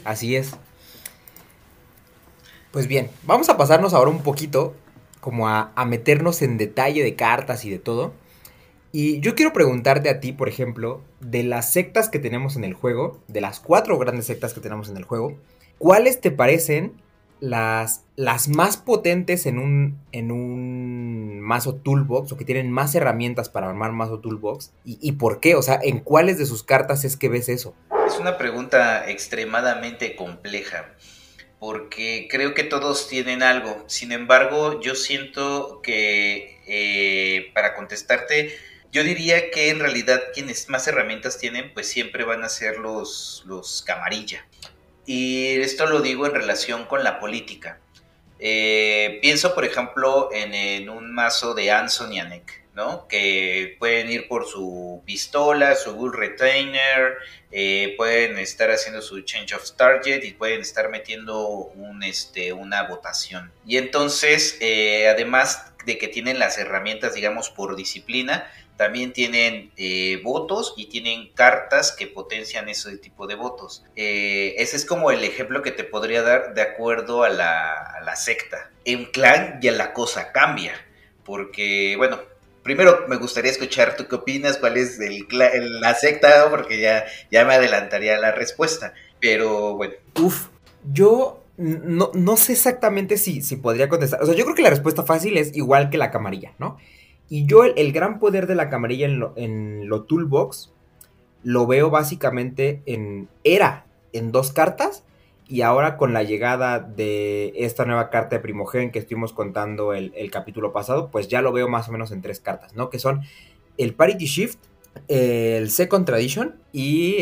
Pues bien, vamos a pasarnos ahora un poquito como a meternos en detalle de cartas y de todo. Y yo quiero preguntarte a ti, por ejemplo, de las sectas que tenemos en el juego, de las 4 grandes sectas que tenemos en el juego, ¿cuáles te parecen las más potentes en un mazo toolbox o que tienen más herramientas para armar mazo toolbox? ¿Y por qué? O sea, ¿en cuáles de sus cartas es que ves eso? Es una pregunta extremadamente compleja, porque creo que todos tienen algo. Sin embargo, yo siento que para contestarte, yo diría que en realidad quienes más herramientas tienen, pues siempre van a ser los camarilla. Y esto lo digo en relación con la política. Pienso, por ejemplo, en un mazo de Anson Yannick. ¿no? Que pueden ir por su pistola, su Bull Retainer, pueden estar haciendo su Change of Target y pueden estar metiendo una votación. Y entonces, además de que tienen las herramientas, digamos, por disciplina, también tienen votos y tienen cartas que potencian ese tipo de votos. Ese es como el ejemplo que te podría dar de acuerdo a la secta. En clan ya la cosa cambia, porque, bueno, primero me gustaría escuchar tú qué opinas, cuál es la secta, ¿no? Porque ya me adelantaría la respuesta, pero bueno. Yo no sé exactamente si podría contestar. O sea, yo creo que la respuesta fácil es igual que la camarilla, ¿no? Y yo el gran poder de la camarilla en lo toolbox lo veo básicamente en dos cartas, y ahora con la llegada de esta nueva carta de Primogen que estuvimos contando el capítulo pasado, pues ya lo veo más o menos en tres cartas, ¿no? Que son el Parity Shift, el Second Tradition y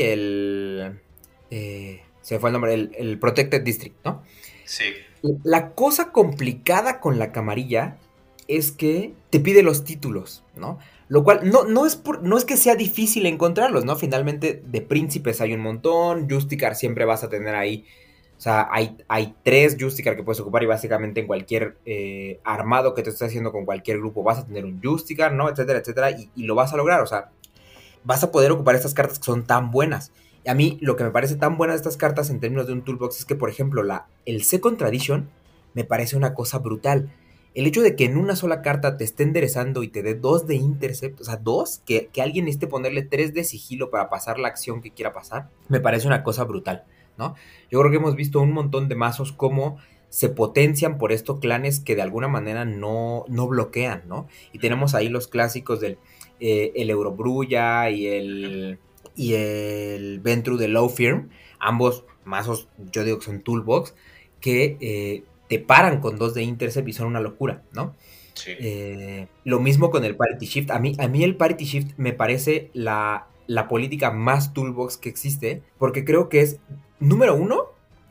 se fue el nombre, el Protected District, ¿no? Sí. La cosa complicada con la camarilla es que te pide los títulos, ¿no? Lo cual no es que sea difícil encontrarlos, ¿no? Finalmente de príncipes hay un montón, Justicar siempre vas a tener ahí. O sea, hay 3 Justicar que puedes ocupar, y básicamente en cualquier armado que te estés haciendo con cualquier grupo vas a tener un Justicar, ¿no? Etcétera, etcétera, y lo vas a lograr. O sea, vas a poder ocupar estas cartas que son tan buenas. Y a mí lo que me parece tan buenas de estas cartas en términos de un toolbox es que, por ejemplo, el Second Tradition me parece una cosa brutal. El hecho de que en una sola carta te esté enderezando y te dé 2 de intercept, o sea, 2, que alguien necesite ponerle 3 de sigilo para pasar la acción que quiera pasar, me parece una cosa brutal, ¿no? Yo creo que hemos visto un montón de mazos cómo se potencian por estos clanes que de alguna manera no bloquean, ¿no? Y tenemos ahí los clásicos del el Eurobrulla y el Ventru de Low Firm, ambos mazos, yo digo que son toolbox, que te paran con 2 de intercept y son una locura, ¿no? Sí. Lo mismo con el Parity Shift. A mí el Parity Shift me parece la política más toolbox que existe, porque creo que es, número uno,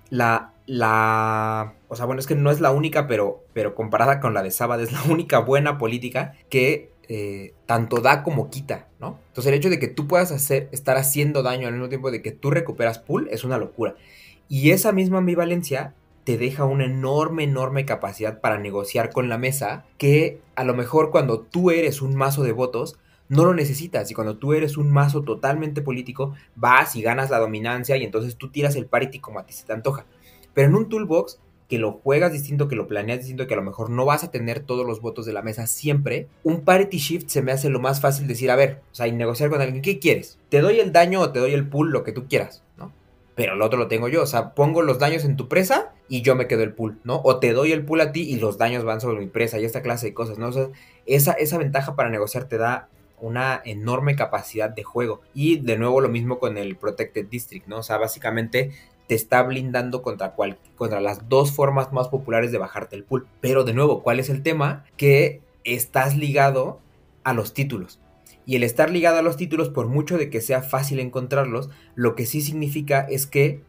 o sea, bueno, es que no es la única, pero comparada con la de Sabbath es la única buena política que tanto da como quita, ¿no? Entonces el hecho de que tú puedas estar haciendo daño al mismo tiempo de que tú recuperas pool es una locura. Y esa misma ambivalencia te deja una enorme capacidad para negociar con la mesa, que a lo mejor cuando tú eres un mazo de votos no lo necesitas, y cuando tú eres un mazo totalmente político vas y ganas la dominancia y entonces tú tiras el parity como a ti se te antoja. Pero en un toolbox que lo juegas distinto, que lo planeas distinto, que a lo mejor no vas a tener todos los votos de la mesa siempre, un parity shift se me hace lo más fácil decir, a ver, o sea, y negociar con alguien, ¿qué quieres? ¿Te doy el daño o te doy el pool? Lo que tú quieras, ¿no? Pero el otro lo tengo yo, o sea, pongo los daños en tu presa y yo me quedo el pool, ¿no? O te doy el pool a ti y los daños van sobre mi presa y esta clase de cosas, ¿no? O sea, esa ventaja para negociar te da una enorme capacidad de juego. Y de nuevo lo mismo con el Protected District, ¿no? O sea, básicamente te está blindando contra las 2 formas más populares de bajarte el pool. Pero de nuevo, ¿cuál es el tema? Que estás ligado a los títulos. Y el estar ligado a los títulos, por mucho de que sea fácil encontrarlos, lo que sí significa es que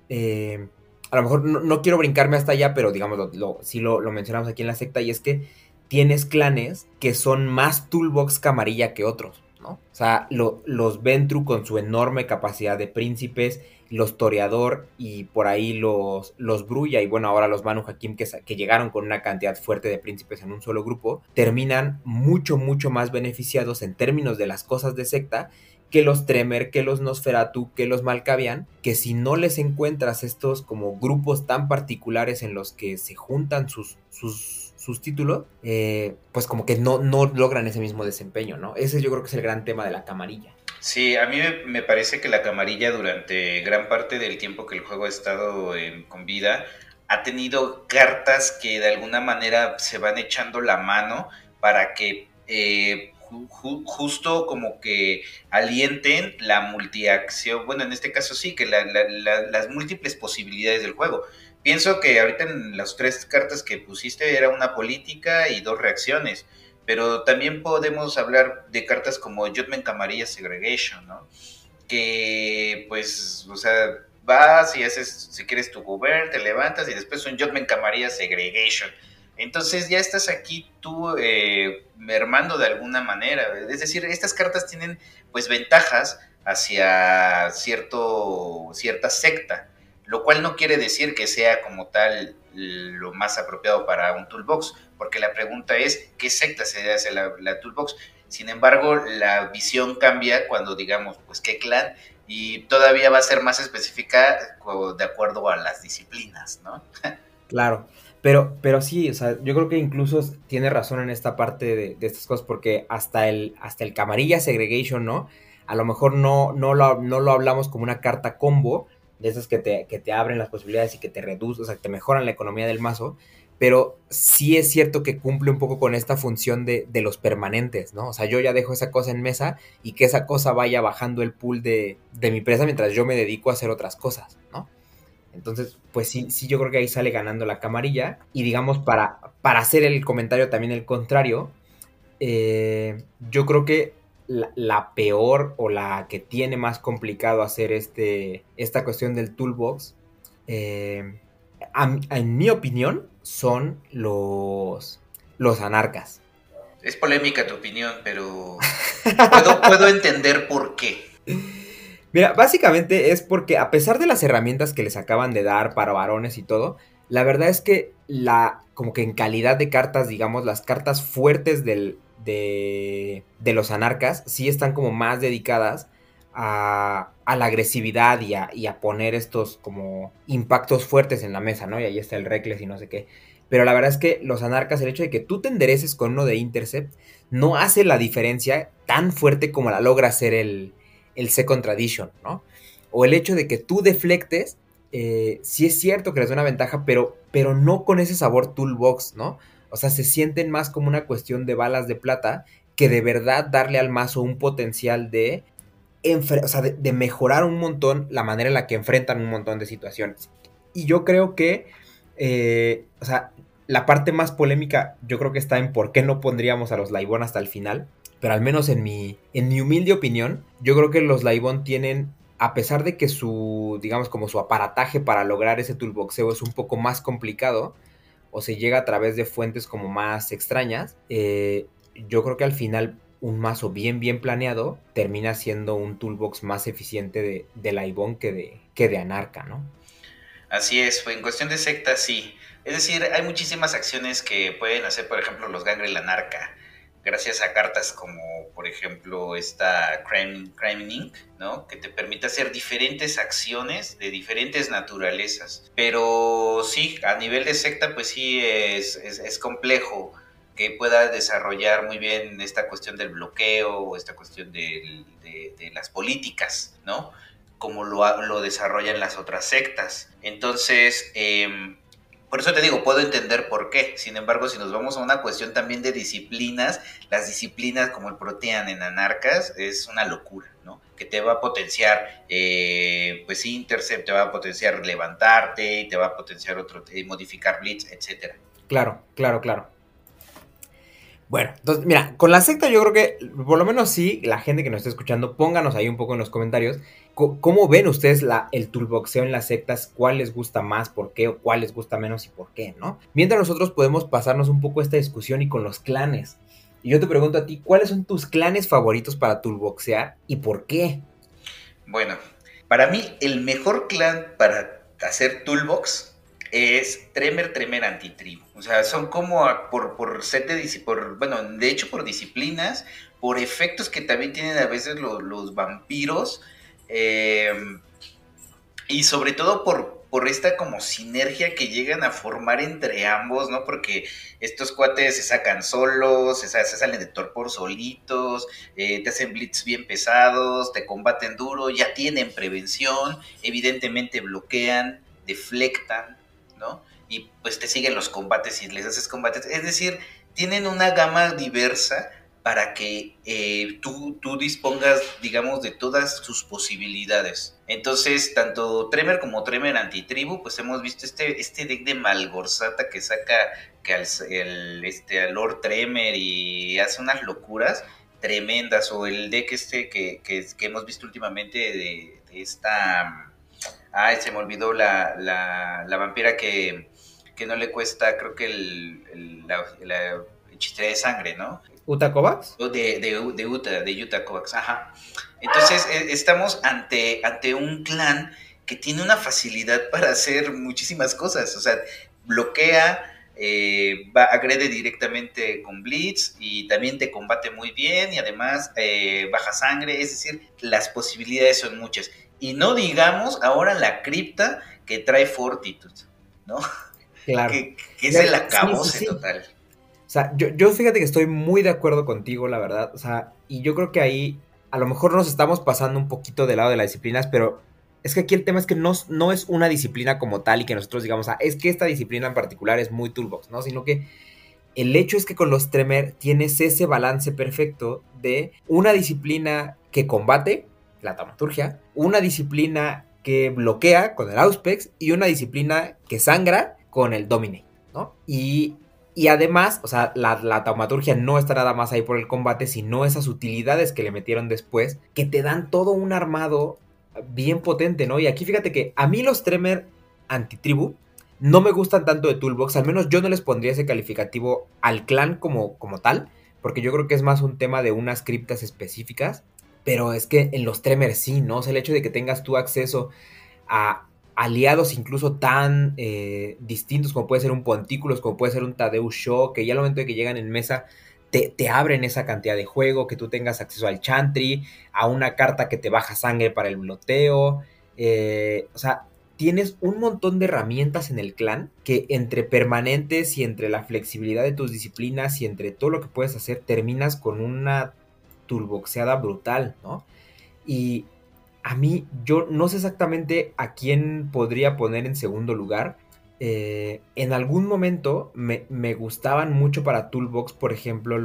a lo mejor no quiero brincarme hasta allá, pero digamos, sí lo mencionamos aquí en la secta, y es que tienes clanes que son más toolbox camarilla que otros, ¿no? O sea, los Ventru con su enorme capacidad de príncipes, los Toreador y por ahí los Brulla, y bueno, ahora los Banu Hakim que llegaron con una cantidad fuerte de príncipes en un solo grupo, terminan mucho más beneficiados en términos de las cosas de secta que los Tremor, que los Nosferatu, que los Malkavian, que si no les encuentras estos como grupos tan particulares en los que se juntan sus títulos, pues como que no logran ese mismo desempeño, ¿no? Ese yo creo que es el gran tema de la camarilla. Sí, a mí me parece que la camarilla durante gran parte del tiempo que el juego ha estado con vida ha tenido cartas que de alguna manera se van echando la mano para que justo como que alienten la multiacción, bueno, en este caso sí, que las múltiples posibilidades del juego. Pienso que ahorita en las 3 cartas que pusiste era una política y 2 reacciones, pero también podemos hablar de cartas como Judgment Camarilla Segregation, ¿no? Que, pues, o sea, vas y haces, si quieres tu govern, te levantas y después un Judgment Camarilla Segregation. Entonces ya estás aquí tú mermando de alguna manera. Es decir, estas cartas tienen pues ventajas hacia cierta secta, lo cual no quiere decir que sea como tal lo más apropiado para un toolbox, porque la pregunta es, ¿qué secta se hace la toolbox? Sin embargo, la visión cambia cuando digamos, pues, ¿qué clan? Y todavía va a ser más específica de acuerdo a las disciplinas, ¿no? Claro, pero sí, o sea, yo creo que incluso tiene razón en esta parte de estas cosas, porque hasta el camarilla segregation, ¿no? A lo mejor no lo hablamos como una carta combo, de esas que te abren las posibilidades y que te reducen, o sea, que te mejoran la economía del mazo, pero sí es cierto que cumple un poco con esta función de los permanentes, ¿no? O sea, yo ya dejo esa cosa en mesa y que esa cosa vaya bajando el pool de mi presa mientras yo me dedico a hacer otras cosas, ¿no? Entonces, pues sí, sí, yo creo que ahí sale ganando la camarilla. Y digamos, para hacer el comentario también el contrario, yo creo que la peor o la que tiene más complicado hacer esta cuestión del toolbox, eh, en mi opinión, son los anarcas. Es polémica tu opinión, pero puedo entender por qué. Mira, básicamente es porque a pesar de las herramientas que les acaban de dar para varones y todo, la verdad es que como que en calidad de cartas, digamos, las cartas fuertes de los anarcas sí están como más dedicadas a la agresividad y a poner estos como impactos fuertes en la mesa, ¿no? Y ahí está el Reckless y no sé qué. Pero la verdad es que los anarcas, el hecho de que tú te endereces con uno de Intercept, no hace la diferencia tan fuerte como la logra hacer el Second Tradition, ¿no? O el hecho de que tú deflectes, sí es cierto que les da una ventaja, pero no con ese sabor toolbox, ¿no? O sea, se sienten más como una cuestión de balas de plata que de verdad darle al mazo un potencial o sea, de mejorar un montón la manera en la que enfrentan un montón de situaciones. Y yo creo que, o sea, la parte más polémica yo creo que está en por qué no pondríamos a los Laibón hasta el final. Pero al menos en mi humilde opinión, yo creo que los Laibón tienen, a pesar de que digamos, como su aparataje para lograr ese toolboxeo es un poco más complicado, o se llega a través de fuentes como más extrañas, yo creo que al final un mazo bien, bien planeado termina siendo un toolbox más eficiente de Laibón que de Anarca, ¿no? Así es, en cuestión de secta sí. Es decir, hay muchísimas acciones que pueden hacer, por ejemplo, los Gangrel Anarca, gracias a cartas como, por ejemplo, esta Crime Inc., ¿no? Que te permite hacer diferentes acciones de diferentes naturalezas. Pero sí, a nivel de secta, pues sí es complejo que pueda desarrollar muy bien esta cuestión del bloqueo o esta cuestión de las políticas, ¿no? Como lo desarrollan las otras sectas. Entonces, por eso te digo, puedo entender por qué. Sin embargo, si nos vamos a una cuestión también de disciplinas, las disciplinas como el Protean en Anarcas es una locura, ¿no? Que te va a potenciar, pues sí, Intercept, te va a potenciar levantarte, te va a potenciar modificar Blitz, etcétera. Claro, claro, claro. Bueno, entonces, mira, con la secta yo creo que, por lo menos sí, la gente que nos está escuchando, pónganos ahí un poco en los comentarios, ¿cómo ven ustedes el toolboxeo en las sectas? ¿Cuál les gusta más? ¿Por qué? ¿O cuál les gusta menos y por qué? ¿No? Mientras nosotros podemos pasarnos un poco esta discusión y con los clanes. Y yo te pregunto a ti, ¿cuáles son tus clanes favoritos para toolboxear y por qué? Bueno, para mí el mejor clan para hacer toolbox es Tremor Antitribu. O sea, son como por set de bueno, de hecho por disciplinas, por efectos que también tienen a veces los vampiros, y sobre todo por esta como sinergia que llegan a formar entre ambos, ¿no? Porque estos cuates se sacan solos, se salen de torpor solitos, te hacen blitz bien pesados, te combaten duro, ya tienen prevención, evidentemente bloquean, deflectan, ¿no? Y pues te siguen los combates y les haces combates. Es decir, tienen una gama diversa para que tú dispongas, digamos, de todas sus posibilidades. Entonces, tanto Tremor como Tremor Antitribu, pues hemos visto este deck de Malgorzata que saca a Lord Tremor y hace unas locuras tremendas, o el deck que hemos visto últimamente de esta... Ay, se me olvidó la vampira que que no le cuesta, creo que la hechicería de sangre, ¿no? ¿Utah Kovacs? De Utah Kovacs, ajá. Entonces estamos ante un clan que tiene una facilidad para hacer muchísimas cosas, o sea, bloquea, agrede directamente con Blitz y también te combate muy bien y además baja sangre, es decir, las posibilidades son muchas. Y no digamos ahora la cripta que trae Fortitude, ¿no? Claro. que es el acabose sí. total. O sea, yo fíjate que estoy muy de acuerdo contigo, la verdad. O sea, y yo creo que ahí a lo mejor nos estamos pasando un poquito del lado de las disciplinas, pero es que aquí el tema es que no es una disciplina como tal y que nosotros digamos, es que esta disciplina en particular es muy toolbox, ¿no? Sino que el hecho es que con los Tremor tienes ese balance perfecto de una disciplina que combate, la taumaturgia, una disciplina que bloquea con el Auspex y una disciplina que sangra con el Dominate, ¿no? Y además, o sea, la taumaturgia no está nada más ahí por el combate, sino esas utilidades que le metieron después, que te dan todo un armado bien potente, ¿no? Y aquí fíjate que a mí los Tremor antitribu no me gustan tanto de Toolbox, al menos yo no les pondría ese calificativo al clan como tal, porque yo creo que es más un tema de unas criptas específicas, pero es que en los Tremor sí, ¿no? O sea, el hecho de que tengas tu acceso a aliados incluso tan distintos como puede ser un Pontículos, como puede ser un Tadeusz Shaw, que ya al momento de que llegan en mesa te abren esa cantidad de juego, que tú tengas acceso al Chantry, a una carta que te baja sangre para el bloteo, o sea, tienes un montón de herramientas en el clan que entre permanentes y entre la flexibilidad de tus disciplinas y entre todo lo que puedes hacer, terminas con una toolboxeada brutal, ¿no? Y a mí, yo no sé exactamente a quién podría poner en segundo lugar. En algún momento me gustaban mucho para Toolbox, por ejemplo,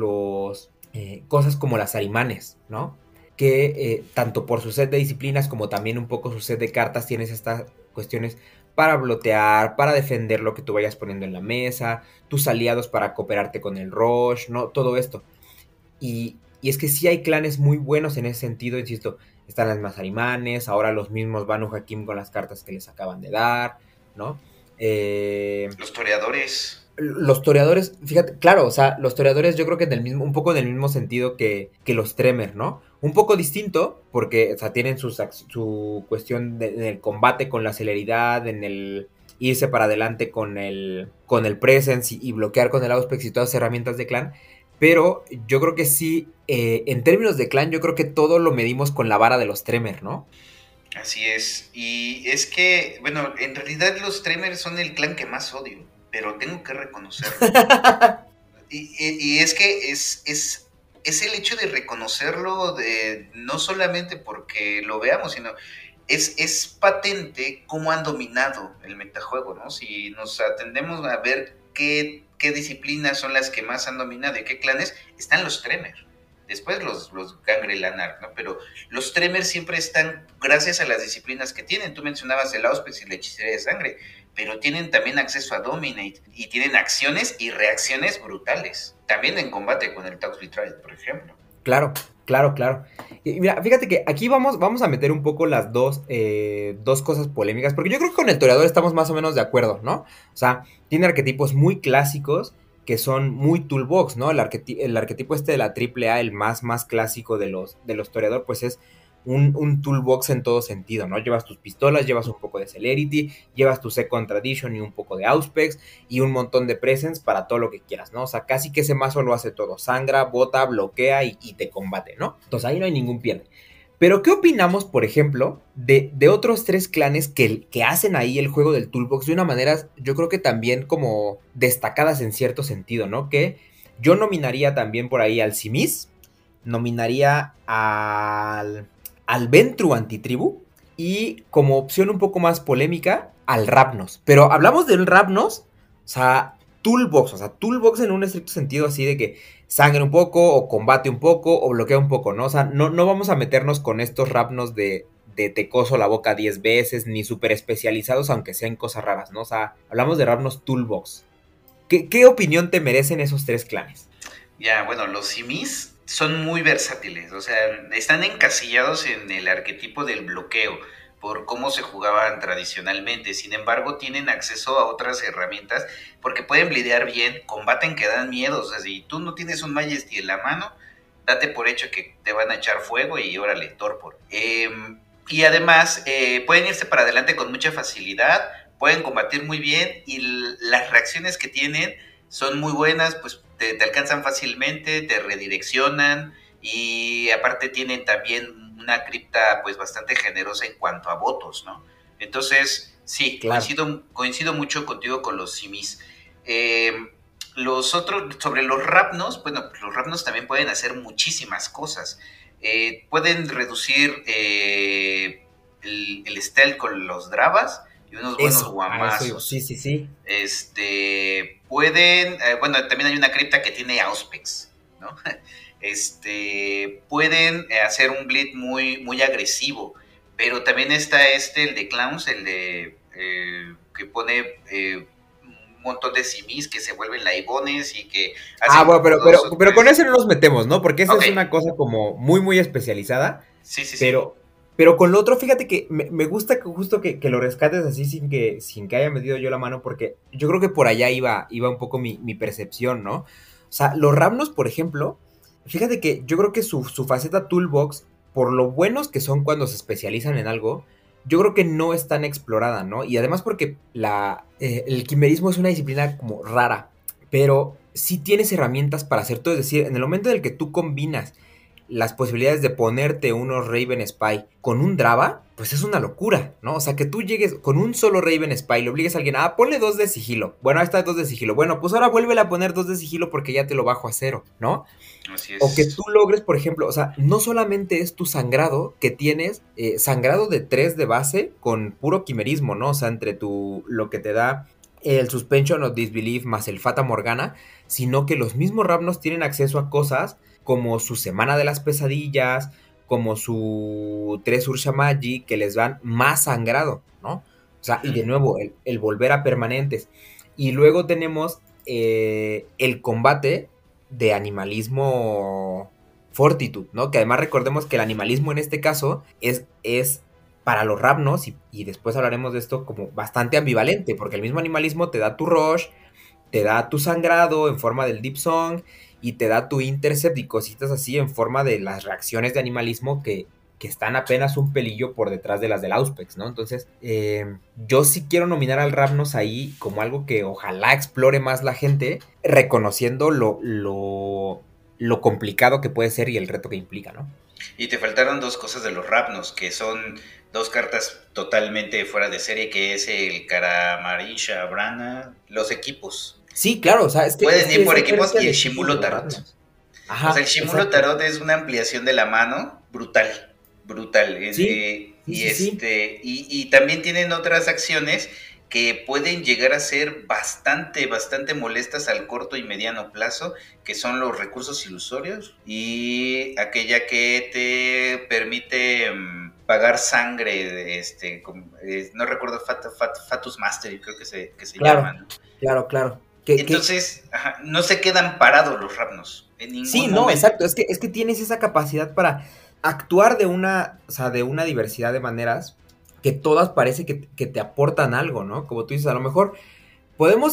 cosas como las Arimanes, ¿no? Que tanto por su set de disciplinas como también un poco su set de cartas tienes estas cuestiones para blotear, para defender lo que tú vayas poniendo en la mesa, tus aliados para cooperarte con el Rush, ¿no? Todo esto. Y es que sí hay clanes muy buenos en ese sentido, insisto, están las Mazarimanes, ahora los mismos Banu Hakim con las cartas que les acaban de dar, ¿no? Los toreadores. Los toreadores, fíjate, claro, o sea, los toreadores yo creo que un poco en el mismo sentido que los Tremor, ¿no? Un poco distinto, porque, o sea, tienen su cuestión del combate con la celeridad, en el irse para adelante con el presence y bloquear con el Auspex y todas las herramientas de clan. Pero yo creo que sí, en términos de clan, yo creo que todo lo medimos con la vara de los Tremor, ¿no? Así es. Y es que, bueno, en realidad los Tremor son el clan que más odio, pero tengo que reconocerlo. y es que es el hecho de reconocerlo, no solamente porque lo veamos, sino es patente cómo han dominado el metajuego, ¿no? Si nos atendemos a ver qué disciplinas son las que más han dominado y qué clanes, están los Tremor. Después los Gangre Lanark, ¿no? Pero los Tremor siempre están gracias a las disciplinas que tienen. Tú mencionabas el Auspex y la hechicería de sangre, pero tienen también acceso a Dominate y tienen acciones y reacciones brutales. También en combate con el Taux Betrayed, por ejemplo. Claro. Y mira, fíjate que aquí vamos a meter un poco las dos cosas polémicas, porque yo creo que con el toreador estamos más o menos de acuerdo, ¿no? O sea, tiene arquetipos muy clásicos que son muy toolbox, ¿no? El arquetipo de la AAA, el más clásico de los toreador, pues es un toolbox en todo sentido, ¿no? Llevas tus pistolas, llevas un poco de celerity, llevas tu second tradition y un poco de auspex y un montón de presence para todo lo que quieras, ¿no? O sea, casi que ese mazo lo hace todo, sangra, bota, bloquea y te combate, ¿no? Entonces ahí no hay ningún pierde. Pero, ¿qué opinamos, por ejemplo, de otros tres clanes que hacen ahí el juego del Toolbox de una manera, yo creo que también como destacadas en cierto sentido, ¿no? Que yo nominaría también por ahí al Simis, nominaría al Ventru Antitribu y como opción un poco más polémica, al Rapnos. Pero hablamos del Rapnos, o sea, Toolbox en un estricto sentido así de que sangre un poco, o combate un poco, o bloquea un poco, ¿no? O sea, no vamos a meternos con estos Rapnos de te coso la boca 10 veces, ni súper especializados, aunque sean cosas raras, ¿no? O sea, hablamos de Rapnos Toolbox. ¿Qué opinión te merecen esos tres clanes? Ya, bueno, los Simis son muy versátiles, o sea, están encasillados en el arquetipo del bloqueo, por cómo se jugaban tradicionalmente. Sin embargo, tienen acceso a otras herramientas porque pueden blidear bien, combaten que dan miedo. O sea, si tú no tienes un Majesty en la mano, date por hecho que te van a echar fuego y órale, torpor. Y además, pueden irse para adelante con mucha facilidad, pueden combatir muy bien y las reacciones que tienen son muy buenas, pues te alcanzan fácilmente, te redireccionan y aparte tienen también una cripta pues bastante generosa en cuanto a votos, ¿no? Entonces, sí, Claro. coincido mucho contigo con los simis. Los otros, sobre los Rapnos, bueno, los Rapnos también pueden hacer muchísimas cosas. Pueden reducir el stealth con los Dravas y unos buenos Eso, a eso iba. guamazos. Sí, sí, sí. Pueden, bueno, también hay una cripta que tiene Auspex, ¿no? Pueden hacer un bleed muy, muy agresivo, pero también está el de Clowns, el de que pone un montón de simis que se vuelven laibones y que hacen Bueno, pero con pues, ese no nos metemos, ¿no? Porque esa ok, es una cosa como muy, muy especializada. sí, sí, sí. Pero con lo otro, fíjate que me gusta que justo que lo rescates así sin que haya metido yo la mano, porque yo creo que por allá iba un poco mi percepción, ¿no? O sea, los Ramnos, por ejemplo, fíjate que yo creo que su faceta Toolbox, por lo buenos que son cuando se especializan en algo, yo creo que no es tan explorada, ¿no? Y además porque el quimerismo es una disciplina como rara, pero sí tienes herramientas para hacer todo. Es decir, en el momento en el que tú combinas las posibilidades de ponerte unos Raven Spy con un Drava, pues es una locura, ¿no? O sea, que tú llegues con un solo Raven Spy, le obligues a alguien, ponle 2 de sigilo. Bueno, ahí está 2 de sigilo. Bueno, pues ahora vuélvele a poner 2 de sigilo porque ya te lo bajo a 0, ¿no? Así O que es. tú logres, por ejemplo, o sea, no solamente es tu sangrado, que tienes sangrado de 3 de base con puro quimerismo, ¿no? O sea, entre lo que te da el Suspension of Disbelief más el Fata Morgana, sino que los mismos Ravnos tienen acceso a cosas como su Semana de las Pesadillas, como su 3 Ursha Magi, que les dan más sangrado, ¿no? O sea, y de nuevo, el volver a permanentes. Y luego tenemos el combate de animalismo fortitud, ¿no? Que además recordemos que el animalismo en este caso es para los Ravnos, y después hablaremos de esto, como bastante ambivalente, porque el mismo animalismo te da tu rush, te da tu sangrado en forma del Deep Song, y te da tu intercept y cositas así en forma de las reacciones de animalismo que están apenas un pelillo por detrás de las del Auspex, ¿no? Entonces, yo sí quiero nominar al Ravnos ahí como algo que ojalá explore más la gente, reconociendo lo complicado que puede ser y el reto que implica, ¿no? Y te faltaron dos cosas de los Rapnos, que son dos cartas totalmente fuera de serie, que es el Karamarisha Brana, los equipos. Sí, claro, o sea, es que Pueden ir es por equipos diferencia y el de equipos de Shimulo los Tarot. Ravnos. O sea, Ajá, el Shimulo exacto. Tarot es una ampliación de la mano brutal, brutal. Sí, sí, sí. Y también tienen otras acciones que pueden llegar a ser bastante, bastante molestas al corto y mediano plazo, que son los recursos ilusorios y aquella que te permite pagar sangre, no recuerdo, Fatus Mastery, creo que se Claro, llama, ¿no? claro. Entonces, no se quedan parados los Rapnos en Sí, ningún no, momento. exacto. Es que tienes esa capacidad para actuar o sea, de una diversidad de maneras que todas parece que te aportan algo, ¿no? Como tú dices, a lo mejor podemos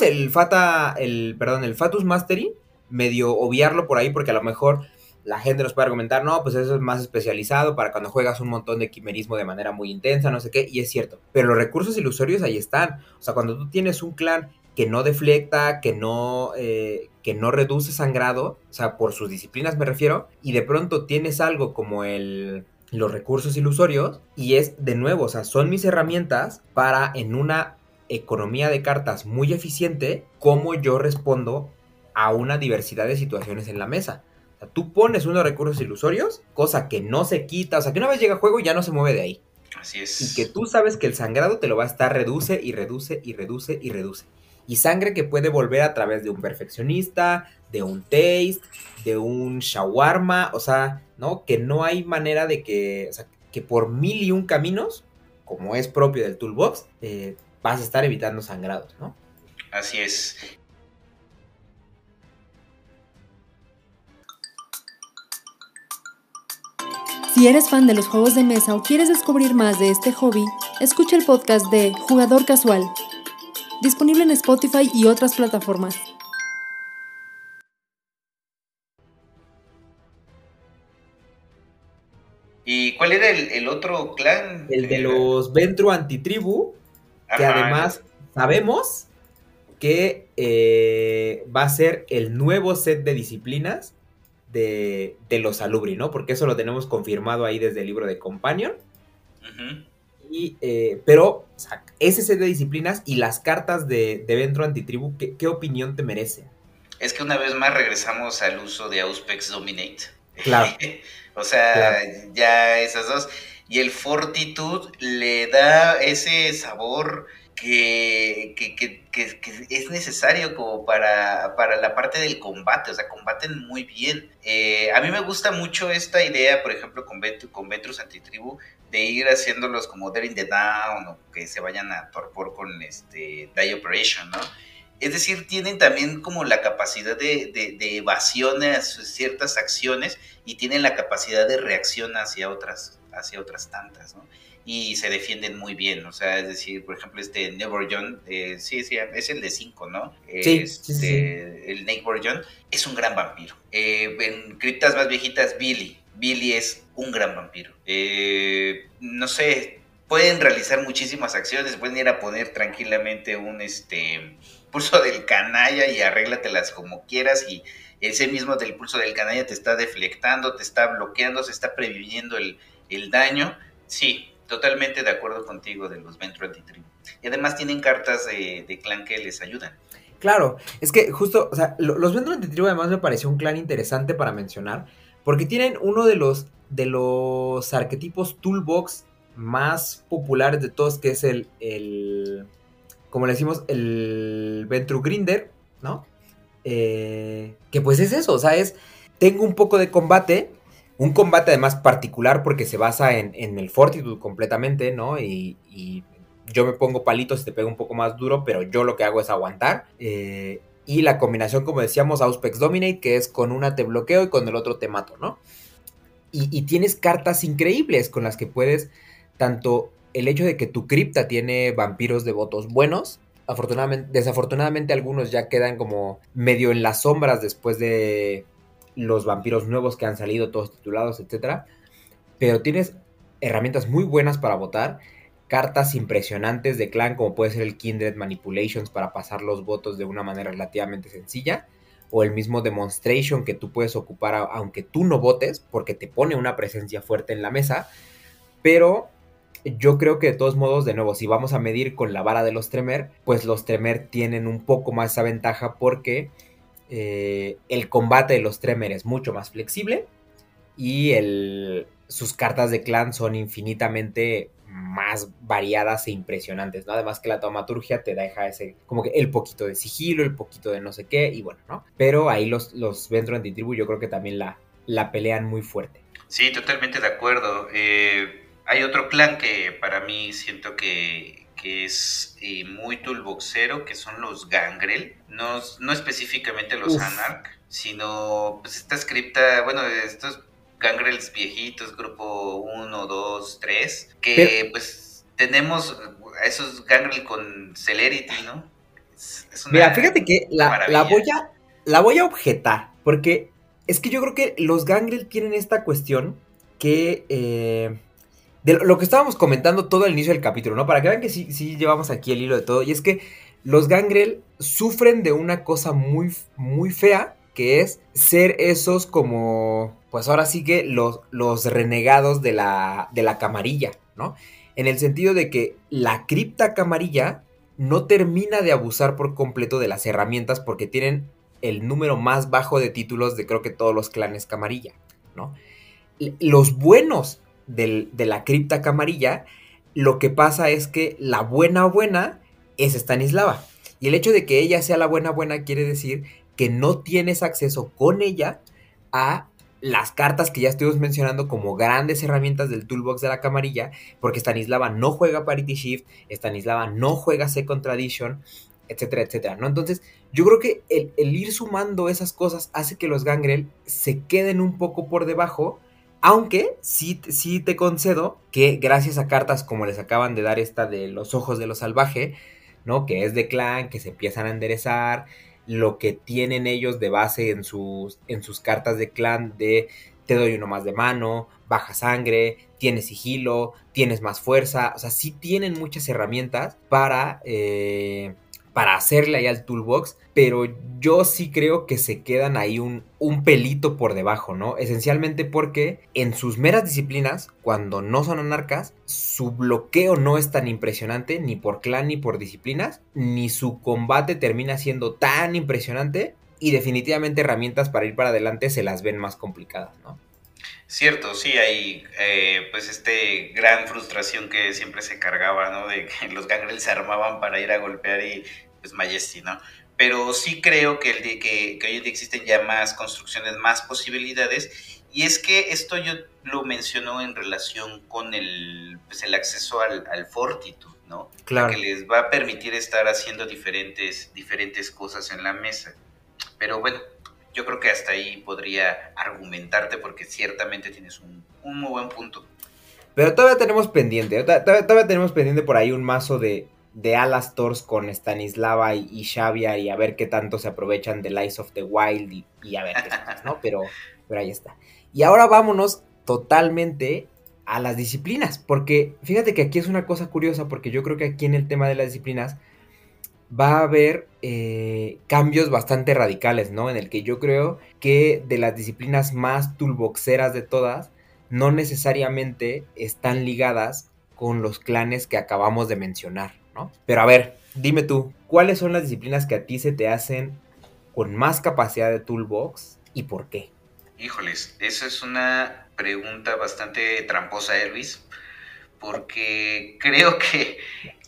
el Fatus Mastery medio obviarlo por ahí porque a lo mejor la gente nos puede argumentar, no, pues eso es más especializado para cuando juegas un montón de quimerismo de manera muy intensa, no sé qué, y es cierto. Pero los recursos ilusorios ahí están. O sea, cuando tú tienes un clan que no deflecta, que no reduce sangrado, o sea, por sus disciplinas me refiero, y de pronto tienes algo como los recursos ilusorios, y es de nuevo, o sea, son mis herramientas para en una economía de cartas muy eficiente, cómo yo respondo a una diversidad de situaciones en la mesa. O sea, tú pones unos recursos ilusorios, cosa que no se quita, o sea, que una vez llega a juego ya no se mueve de ahí. Así Y que es. tú sabes que el sangrado te lo va a estar reduce y reduce y reduce y reduce. Y sangre que puede volver a través de un perfeccionista, de un taste, de un shawarma, o sea, ¿no? Que no hay manera de que, o sea, que por 1001 caminos, como es propio del toolbox, vas a estar evitando sangrados, ¿no? Así es. Si eres fan de los juegos de mesa o quieres descubrir más de este hobby, escucha el podcast de Jugador Casual, disponible en Spotify y otras plataformas. ¿Y cuál era el otro clan? El de los Ventru Antitribu, que Ajá, además sabemos que va a ser el nuevo set de disciplinas de los Salubri, ¿no? Porque eso lo tenemos confirmado ahí desde el libro de Companion. uh-huh. Pero, o sea, ese set de disciplinas y las cartas de Ventru Antitribu, ¿qué opinión te merece? Es que una vez más regresamos al uso de Auspex Dominate. Claro. O sea, claro. Ya esas dos. Y el Fortitude le da ese sabor que es necesario como para la parte del combate. O sea, combaten muy bien. A mí me gusta mucho esta idea, por ejemplo, con Ventrus Antitribu, de ir haciéndolos como Dead in the Down, o que se vayan a torpor con Die Operation, ¿no? Es decir, tienen también como la capacidad de evasión a ciertas acciones, y tienen la capacidad de reacción hacia otras tantas, ¿no? Y se defienden muy bien, o sea, es decir, por ejemplo, Neighbor John, sí, es el de 5, ¿no? Sí. El Neighbor John es un gran vampiro. En criptas más viejitas, Billy es un gran vampiro. No sé, pueden realizar muchísimas acciones, pueden ir a poner tranquilamente un pulso del canalla y arréglatelas como quieras, y ese mismo del pulso del canalla te está deflectando, te está bloqueando, se está previniendo el daño. Sí, totalmente de acuerdo contigo de los Ventru Antitribu. Y además tienen cartas de clan que les ayudan. Claro, es que justo, o sea, los Ventru Antitribu además me pareció un clan interesante para mencionar, porque tienen uno de los arquetipos toolbox más populares de todos, que es como le decimos, el Ventru Grinder, ¿no? Que pues es eso, o sea, tengo un poco de combate, un combate además particular porque se basa en el Fortitude completamente, ¿no? Y yo me pongo palitos y te pego un poco más duro, pero yo lo que hago es aguantar. Y la combinación, como decíamos, Auspex Dominate, que es con una te bloqueo y con el otro te mato, ¿no? Y tienes cartas increíbles con las que puedes, tanto el hecho de que tu cripta tiene vampiros devotos buenos. Desafortunadamente algunos ya quedan como medio en las sombras después de los vampiros nuevos que han salido, todos titulados, etc. Pero tienes herramientas muy buenas para votar, cartas impresionantes de clan, como puede ser el Kindred Manipulations para pasar los votos de una manera relativamente sencilla, o el mismo Demonstration que tú puedes ocupar aunque tú no votes, porque te pone una presencia fuerte en la mesa. Pero yo creo que de todos modos, de nuevo, si vamos a medir con la vara de los Tremere, pues los Tremere tienen un poco más esa ventaja porque el combate de los Tremere es mucho más flexible y sus cartas de clan son infinitamente más variadas e impresionantes, ¿no? Además que la taumaturgia te deja ese, como que el poquito de sigilo, el poquito de no sé qué, y bueno, ¿no? Pero ahí los Ventru Antitribu yo creo que también la pelean muy fuerte. Sí, totalmente de acuerdo. Hay otro clan que para mí siento que es muy toolboxero, que son los Gangrel. No específicamente los Anarch, sino pues esta cripta, bueno, estos Gangrels viejitos, grupo 1, 2, 3, que pero, pues tenemos a esos Gangrel con Celerity, ¿no? Mira, fíjate que la voy a objetar, porque es que yo creo que los Gangrel tienen esta cuestión que de lo que estábamos comentando todo al inicio del capítulo, ¿no? Para que vean que sí llevamos aquí el hilo de todo. Y es que los Gangrel sufren de una cosa muy, muy fea, que es ser esos como, pues ahora sí que los renegados de la camarilla, ¿no? En el sentido de que la cripta camarilla no termina de abusar por completo de las herramientas porque tienen el número más bajo de títulos de creo que todos los clanes camarilla, ¿no? Los buenos de la cripta camarilla, lo que pasa es que la buena es Stanislava. Y el hecho de que ella sea la buena quiere decir que no tienes acceso con ella a las cartas que ya estuvimos mencionando como grandes herramientas del toolbox de la camarilla, porque Stanislava no juega Parity Shift, Stanislava no juega Second Tradition, etcétera, etcétera, ¿no? Entonces, yo creo que el ir sumando esas cosas hace que los Gangrel se queden un poco por debajo, Aunque sí te concedo que gracias a cartas como les acaban de dar esta de los ojos de lo salvaje, ¿no? Que es de clan, que se empiezan a enderezar, lo que tienen ellos de base en sus cartas de clan de te doy uno más de mano, baja sangre, tienes sigilo, tienes más fuerza, o sea, sí tienen muchas herramientas para hacerle ahí al toolbox, pero yo sí creo que se quedan ahí un pelito por debajo, ¿no? Esencialmente porque en sus meras disciplinas, cuando no son anarcas, su bloqueo no es tan impresionante, ni por clan ni por disciplinas, ni su combate termina siendo tan impresionante, y definitivamente herramientas para ir para adelante se las ven más complicadas, ¿no? Cierto, sí, hay pues gran frustración que siempre se cargaba, ¿no? De que los gangrels se armaban para ir a golpear y pues Majesty, ¿no? Pero sí creo que, que hoy en día existen ya más construcciones, más posibilidades, y es que esto yo lo menciono en relación con pues el acceso al Fortitude, ¿no? Claro. Que les va a permitir estar haciendo diferentes cosas en la mesa. Pero bueno, yo creo que hasta ahí podría argumentarte porque ciertamente tienes un muy buen punto. Pero todavía tenemos pendiente, todavía tenemos pendiente por ahí un mazo de Alastors con Stanislava y Xavia, y a ver qué tanto se aprovechan de Lies of the Wild y a ver qué cosas, ¿no? Pero ahí está. Y ahora vámonos totalmente a las disciplinas, porque fíjate que aquí es una cosa curiosa, porque yo creo que aquí en el tema de las disciplinas va a haber cambios bastante radicales, ¿no? En el que yo creo que de las disciplinas más toolboxeras de todas, no necesariamente están ligadas con los clanes que acabamos de mencionar, ¿no? Pero a ver, dime tú, ¿cuáles son las disciplinas que a ti se te hacen con más capacidad de toolbox y por qué? Híjoles, esa es una pregunta bastante tramposa, Elvis, porque creo que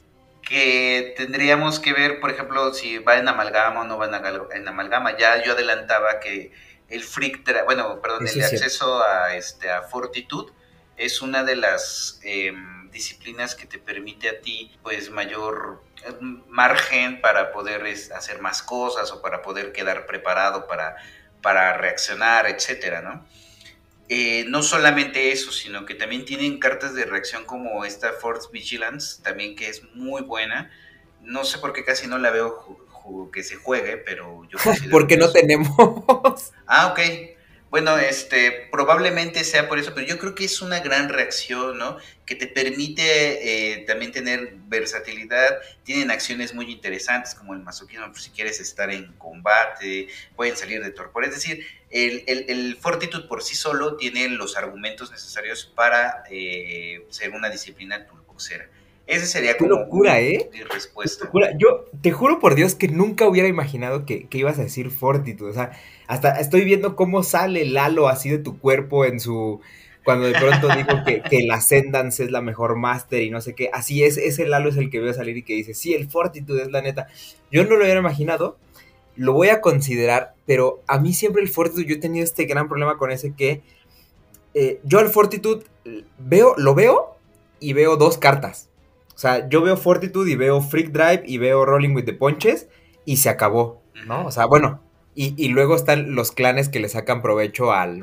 tendríamos que ver, por ejemplo, si va en amalgama o no va en amalgama. Ya yo adelantaba que el el acceso a Fortitude es una de las disciplinas que te permite a ti pues mayor margen para poder hacer más cosas o para poder quedar preparado para reaccionar, etcétera, ¿no? No solamente eso, sino que también tienen cartas de reacción como esta Force Vigilance, también que es muy buena. No sé por qué casi no la veo que se juegue, pero yo considero porque no tenemos. Ah, ok. Bueno, probablemente sea por eso, pero yo creo que es una gran reacción, ¿no? Que te permite también tener versatilidad. Tienen acciones muy interesantes como el masoquismo, por si quieres estar en combate, pueden salir de torpor. Es decir, el Fortitude por sí solo tiene los argumentos necesarios para ser una disciplina toolboxera. Ese sería como locura, mi respuesta. Locura. Yo te juro por Dios que nunca hubiera imaginado que ibas a decir Fortitude. O sea, hasta estoy viendo cómo sale el halo así de tu cuerpo en su... Cuando de pronto digo que el Ascendance es la mejor Master y no sé qué. Así es, ese halo es el que veo salir y que dice, sí, el Fortitude es la neta. Yo no lo hubiera imaginado, lo voy a considerar, pero a mí siempre el Fortitude, yo he tenido este gran problema con ese que... yo al Fortitude lo veo y veo dos cartas. O sea, yo veo Fortitude y veo Freak Drive y veo Rolling with the Punches y se acabó, ¿no? O sea, bueno, y luego están los clanes que le sacan provecho al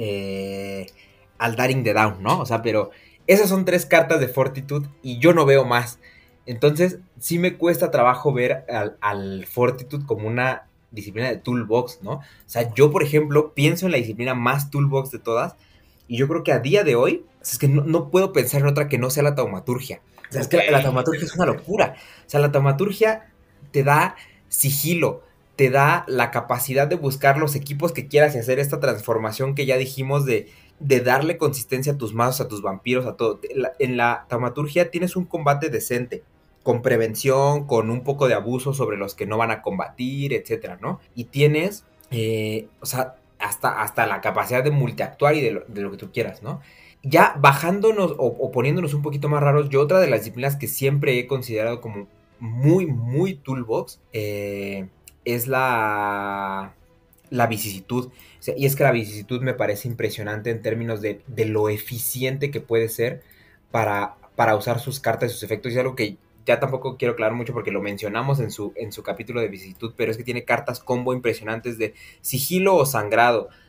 Daring the Down, ¿no? O sea, pero esas son 3 cartas de Fortitude y yo no veo más. Entonces, sí me cuesta trabajo ver al Fortitude como una disciplina de toolbox, ¿no? O sea, yo, por ejemplo, pienso en la disciplina más toolbox de todas y yo creo que a día de hoy, es que no puedo pensar en otra que no sea la taumaturgia. O sea, es que la taumaturgia es una locura. O sea, la taumaturgia te da sigilo, te da la capacidad de buscar los equipos que quieras y hacer esta transformación que ya dijimos de darle consistencia a tus mazos, a tus vampiros, a todo. En la taumaturgia tienes un combate decente, con prevención, con un poco de abuso sobre los que no van a combatir, etcétera, ¿no? Y tienes, o sea, hasta la capacidad de multiactuar y de lo que tú quieras, ¿no? Ya bajándonos o poniéndonos un poquito más raros, yo otra de las disciplinas que siempre he considerado como muy, muy toolbox es la vicisitud. O sea, y es que la vicisitud me parece impresionante en términos de lo eficiente que puede ser para usar sus cartas y sus efectos. Y es algo que ya tampoco quiero aclarar mucho porque lo mencionamos en su capítulo de vicisitud, pero es que tiene cartas combo impresionantes de sigilo o sangrado,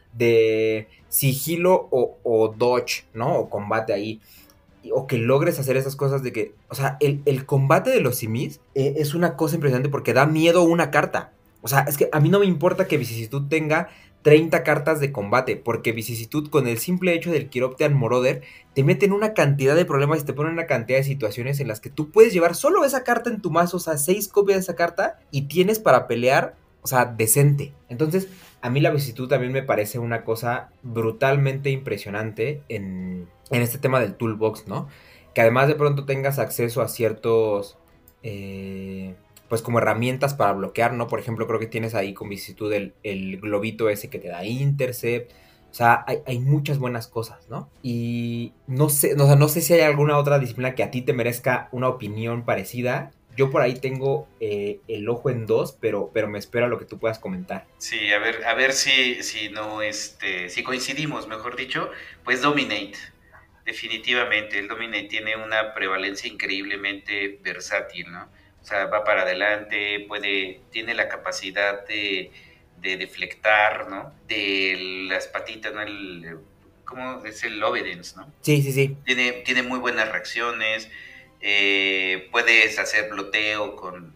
de sigilo o dodge, ¿no? O combate ahí. O que logres hacer esas cosas de que, o sea, el combate de los simis es una cosa impresionante porque da miedo una carta. O sea, es que a mí no me importa que Vicisitud tenga 30 cartas de combate, porque Vicisitud con el simple hecho del Chiroptean Marauder te meten una cantidad de problemas y te ponen una cantidad de situaciones en las que tú puedes llevar solo esa carta en tu mazo, o sea, 6 copias de esa carta y tienes para pelear, o sea, decente. Entonces, a mí la Vicisitud también me parece una cosa brutalmente impresionante en este tema del toolbox, ¿no? Que además de pronto tengas acceso a ciertos, pues como herramientas para bloquear, ¿no? Por ejemplo, creo que tienes ahí con Vicisitud el globito ese que te da intercept. O sea, hay muchas buenas cosas, ¿no? Y no sé, o sea, no sé si hay alguna otra disciplina que a ti te merezca una opinión parecida. Yo por ahí tengo el ojo en dos, pero me espero a lo que tú puedas comentar. Sí, a ver si no, si coincidimos, mejor dicho, pues Dominate. Definitivamente, el Dominate tiene una prevalencia increíblemente versátil, ¿no? O sea, va para adelante, tiene la capacidad de deflectar, ¿no? De las patitas, ¿no? ¿Cómo es el obedience, ¿no? Sí, sí, sí. Tiene muy buenas reacciones, puedes hacer bloteo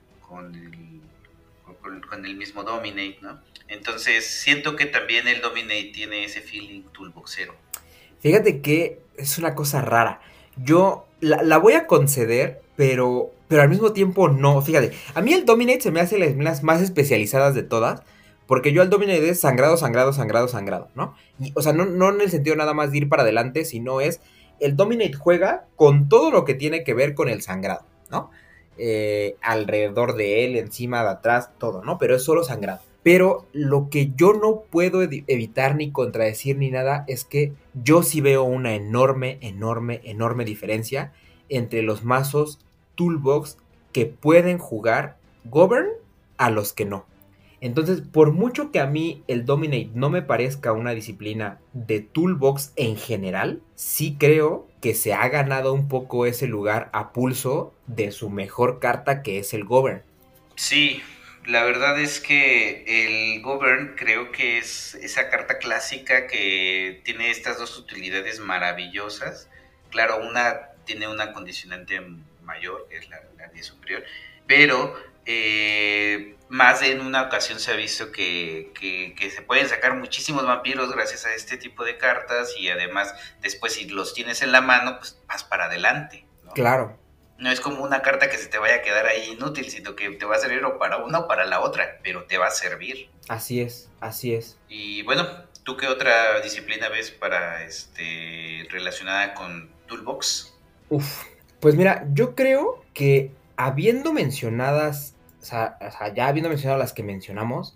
con el mismo Dominate, ¿no? Entonces, siento que también el Dominate tiene ese feeling toolboxero. Fíjate que es una cosa rara. Yo la voy a conceder, pero al mismo tiempo no. Fíjate, a mí el Dominate se me hace las más especializadas de todas, porque yo al Dominate es sangrado, sangrado, sangrado, sangrado, ¿no? Y, o sea, no en el sentido nada más de ir para adelante, sino es el Dominate juega con todo lo que tiene que ver con el sangrado, ¿no? Alrededor de él, encima, de atrás, todo, ¿no? Pero es solo sangrado. Pero lo que yo no puedo evitar ni contradecir ni nada es que yo sí veo una enorme, enorme, enorme diferencia entre los mazos Toolbox que pueden jugar Govern a los que no. Entonces, por mucho que a mí el Dominate no me parezca una disciplina de Toolbox en general, sí creo que se ha ganado un poco ese lugar a pulso de su mejor carta, que es el Govern. Sí, la verdad es que el Govern creo que es esa carta clásica que tiene estas dos utilidades maravillosas. Claro, una tiene una condicionante mayor, que es la de superior, pero más en una ocasión se ha visto que se pueden sacar muchísimos vampiros gracias a este tipo de cartas, y además después si los tienes en la mano, pues vas para adelante, ¿no? Claro. No es como una carta que se te vaya a quedar ahí inútil, sino que te va a servir o para una o para la otra, pero te va a servir. Así es, así es. Y bueno, ¿tú qué otra disciplina ves para relacionada con Toolbox? Pues mira, yo creo que habiendo mencionadas, o sea, ya habiendo mencionado las que mencionamos,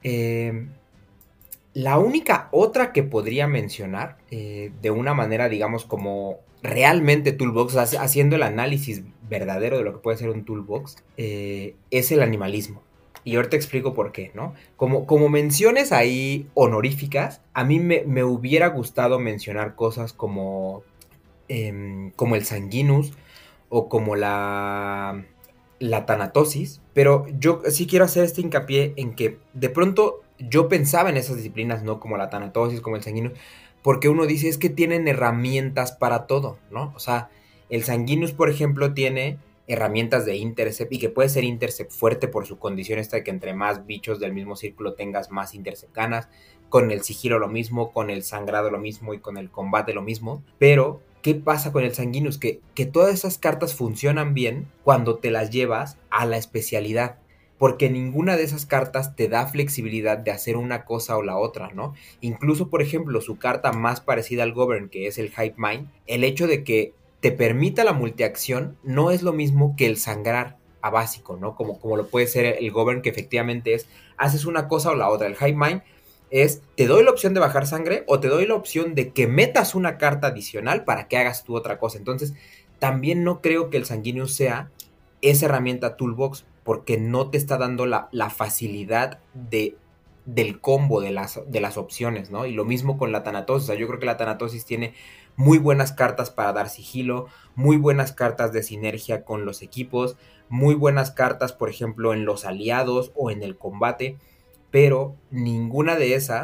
la única otra que podría mencionar, de una manera, digamos, como realmente Toolbox, o sea, haciendo el análisis verdadero de lo que puede ser un Toolbox, es el animalismo. Y ahorita explico por qué, ¿no? Como menciones ahí honoríficas, a mí me hubiera gustado mencionar cosas como el Sanguinus o como la Tanatosis, pero yo sí quiero hacer este hincapié en que de pronto yo pensaba en esas disciplinas, ¿no? Como la Tanatosis, como el Sanguinus, porque uno dice es que tienen herramientas para todo, ¿no? O sea, el Sanguinus, por ejemplo, tiene herramientas de intercept y que puede ser intercept fuerte por su condición esta de que entre más bichos del mismo círculo tengas, más intercept ganas. Con el sigilo lo mismo, con el sangrado lo mismo y con el combate lo mismo, pero ¿qué pasa con el Sanguinus? Que todas esas cartas funcionan bien cuando te las llevas a la especialidad, porque ninguna de esas cartas te da flexibilidad de hacer una cosa o la otra, ¿no? Incluso, por ejemplo, su carta más parecida al Govern, que es el Hive Mind, el hecho de que te permita la multiacción no es lo mismo que el sangrar a básico, ¿no? Como lo puede ser el Govern, que efectivamente es, haces una cosa o la otra. El Hive Mind es, te doy la opción de bajar sangre o te doy la opción de que metas una carta adicional para que hagas tú otra cosa. Entonces, también no creo que el Sanguinius sea esa herramienta Toolbox, porque no te está dando la facilidad del combo de las opciones, ¿no? Y lo mismo con la Tanatosis. O sea, yo creo que la Tanatosis tiene muy buenas cartas para dar sigilo, muy buenas cartas de sinergia con los equipos, muy buenas cartas, por ejemplo, en los aliados o en el combate, pero ninguna de esas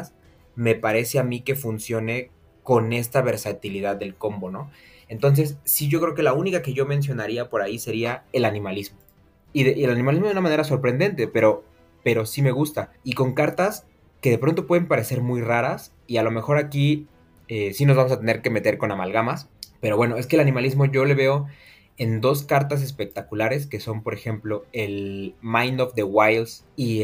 me parece a mí que funcione con esta versatilidad del combo, ¿no? Entonces, sí, yo creo que la única que yo mencionaría por ahí sería el animalismo. Y el animalismo de una manera sorprendente, pero sí me gusta. Y con cartas que de pronto pueden parecer muy raras, y a lo mejor aquí sí nos vamos a tener que meter con amalgamas, pero bueno, es que el animalismo yo le veo en dos cartas espectaculares, que son, por ejemplo, el Mind of the Wilds